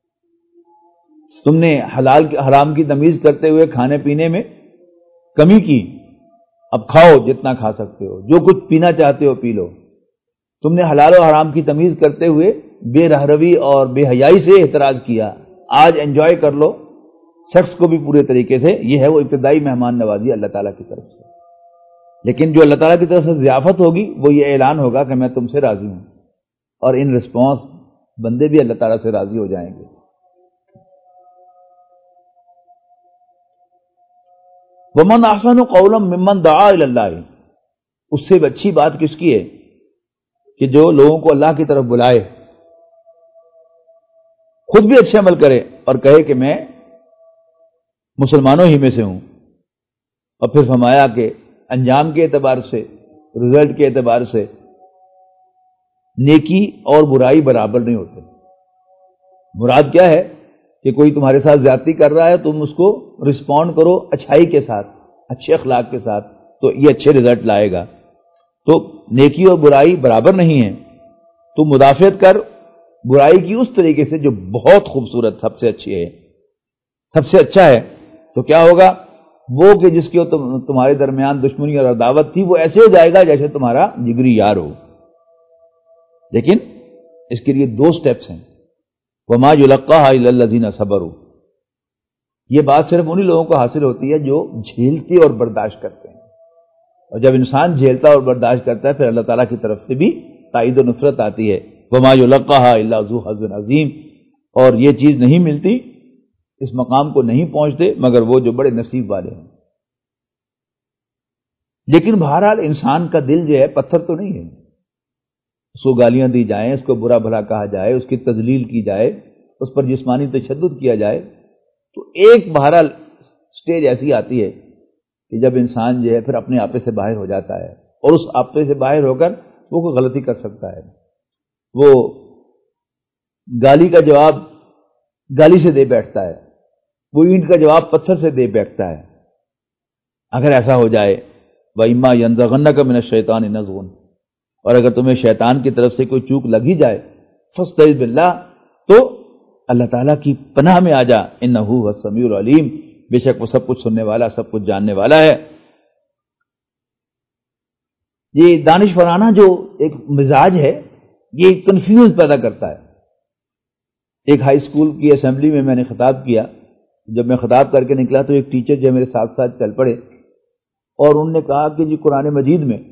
تم نے حلال حرام کی تمیز کرتے ہوئے کھانے پینے میں کمی کی، اب کھاؤ جتنا کھا سکتے ہو، جو کچھ پینا چاہتے ہو پی لو۔ تم نے حلال و حرام کی تمیز کرتے ہوئے بے رہروی اور بے حیائی سے اعتراض کیا، آج انجوائے کر لو سیکس کو بھی پورے طریقے سے۔ یہ ہے وہ ابتدائی مہمان نوازی اللہ تعالیٰ کی طرف سے۔ لیکن جو اللہ تعالیٰ کی طرف سے ضیافت ہوگی وہ یہ اعلان ہوگا کہ میں تم سے راضی ہوں، اور ان رسپانس بندے بھی اللہ تعالیٰ سے راضی ہو جائیں گے۔ وَمَنْ أَحْسَنُ قَوْلًا مِّمَّنْ دَعَا إِلَى اللَّهِ، اس سے اچھی بات کس کی ہے کہ جو لوگوں کو اللہ کی طرف بلائے، خود بھی اچھے عمل کرے اور کہے کہ میں مسلمانوں ہی میں سے ہوں، اور پھر فرمایا کہ انجام کے اعتبار سے، رزلٹ کے اعتبار سے نیکی اور برائی برابر نہیں ہوتے۔ مراد کیا ہے کہ کوئی تمہارے ساتھ زیادتی کر رہا ہے، تم اس کو رسپونڈ کرو اچھائی کے ساتھ، اچھے اخلاق کے ساتھ، تو یہ اچھے رزلٹ لائے گا۔ تو نیکی اور برائی برابر نہیں ہے، تو مدافعت کر برائی کی اس طریقے سے جو بہت خوبصورت، سب سے اچھی ہے، سب سے اچھا ہے۔ تو کیا ہوگا؟ وہ کہ جس کی تمہارے درمیان دشمنی اور عداوت تھی، وہ ایسے ہو جائے گا جیسے تمہارا جگری یار ہو۔ لیکن اس کے لیے 2 سٹیپس ہیں۔ وما یلقاها الا الذین صبروا، یہ بات صرف انہی لوگوں کو حاصل ہوتی ہے جو جھیلتے اور برداشت کرتے ہیں، اور جب انسان جھیلتا اور برداشت کرتا ہے پھر اللہ تعالیٰ کی طرف سے بھی تائید و نصرت آتی ہے۔ وما یلقاها الا ذو حظ عظیم، اور یہ چیز نہیں ملتی، اس مقام کو نہیں پہنچتے مگر وہ جو بڑے نصیب والے ہیں۔ لیکن بہرحال انسان کا دل جو ہے پتھر تو نہیں ہے، اس کو گالیاں دی جائیں، اس کو برا بھلا کہا جائے، اس کی تذلیل کی جائے، اس پر جسمانی تشدد کیا جائے، تو ایک بہرحال سٹیج ایسی آتی ہے کہ جب انسان جو ہے پھر اپنے آپے سے باہر ہو جاتا ہے، اور اس آپے سے باہر ہو کر وہ کوئی غلطی کر سکتا ہے، وہ گالی کا جواب گالی سے دے بیٹھتا ہے، وہ اینٹ کا جواب پتھر سے دے بیٹھتا ہے۔ اگر ایسا ہو جائے وَإِمَّا يَنزَغَنَّكَ مِنَ الشَّيْطَانِ نَزْغٌ، اور اگر تمہیں شیطان کی طرف سے کوئی چوک لگ ہی جائے، فَاسْتَعِذْ بِاللَّهِ، تو اللہ تعالیٰ کی پناہ میں آ جا، اِنَّهُ هُوَ السَّمِيعُ الْعَلِيمُ، بے شک وہ سب کچھ سننے والا، سب کچھ جاننے والا ہے۔ یہ دانشورانہ جو ایک مزاج ہے یہ کنفیوز پیدا کرتا ہے۔ ایک ہائی اسکول کی اسمبلی میں نے خطاب کیا، جب میں خطاب کر کے نکلا تو ایک ٹیچر جو میرے ساتھ ساتھ چل پڑے، اور انہوں نے کہا کہ جی قرآن مجید میں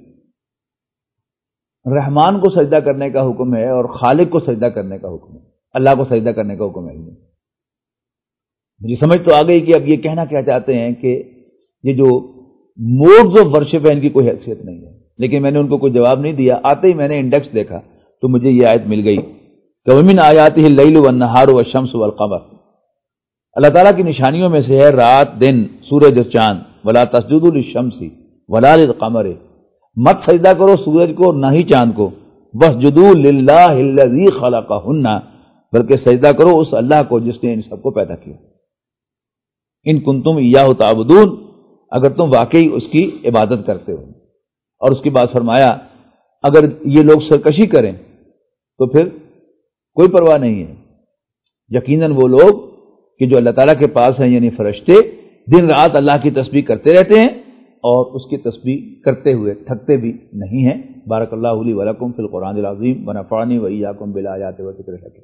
رحمان کو سجدہ کرنے کا حکم ہے اور خالق کو سجدہ کرنے کا حکم ہے، اللہ کو سجدہ کرنے کا حکم ہے ہی نہیں۔ مجھے سمجھ تو آ گئی کہ اب یہ کہنا کیا چاہتے ہیں کہ یہ جو موڈز آف ورشپ ہے ان کی کوئی حیثیت نہیں ہے، لیکن میں نے ان کو کوئی جواب نہیں دیا۔ آتے ہی میں نے انڈیکس دیکھا تو مجھے یہ آیت مل گئی کہ وَمِنْ آیَاتِهِ اللَّيْلُ وَالنَّهَارُ وَالشَّمْسُ وَالْقَمَرُ، اللہ تعالیٰ کی نشانیوں میں سے ہے رات دن، سورج اور چاند۔ وَلَا تَسْجُدُوا لِلشَّمْسِ وَلَا لِلْقَمَرِ، مت سجدہ کرو سورج کو نہ ہی چاند کو، وَاسْجُدُوا لِلَّهِ الَّذِي خَلَقَهُنَّ، بلکہ سجدہ کرو اس اللہ کو جس نے ان سب کو پیدا کیا۔ ان کنتم ایاہ تعبدون، اگر تم واقعی اس کی عبادت کرتے ہو۔ اور اس کے بعد فرمایا اگر یہ لوگ سرکشی کریں تو پھر کوئی پرواہ نہیں ہے، یقیناً وہ لوگ کہ جو اللہ تعالیٰ کے پاس ہیں یعنی فرشتے دن رات اللہ کی تسبیح کرتے رہتے ہیں اور اس کی تسبیح کرتے ہوئے تھکتے بھی نہیں ہیں۔ بارک اللہ لی ولکم فی القرآن العظیم ونفعنی وایاکم بالآیات والذکر الحکیم۔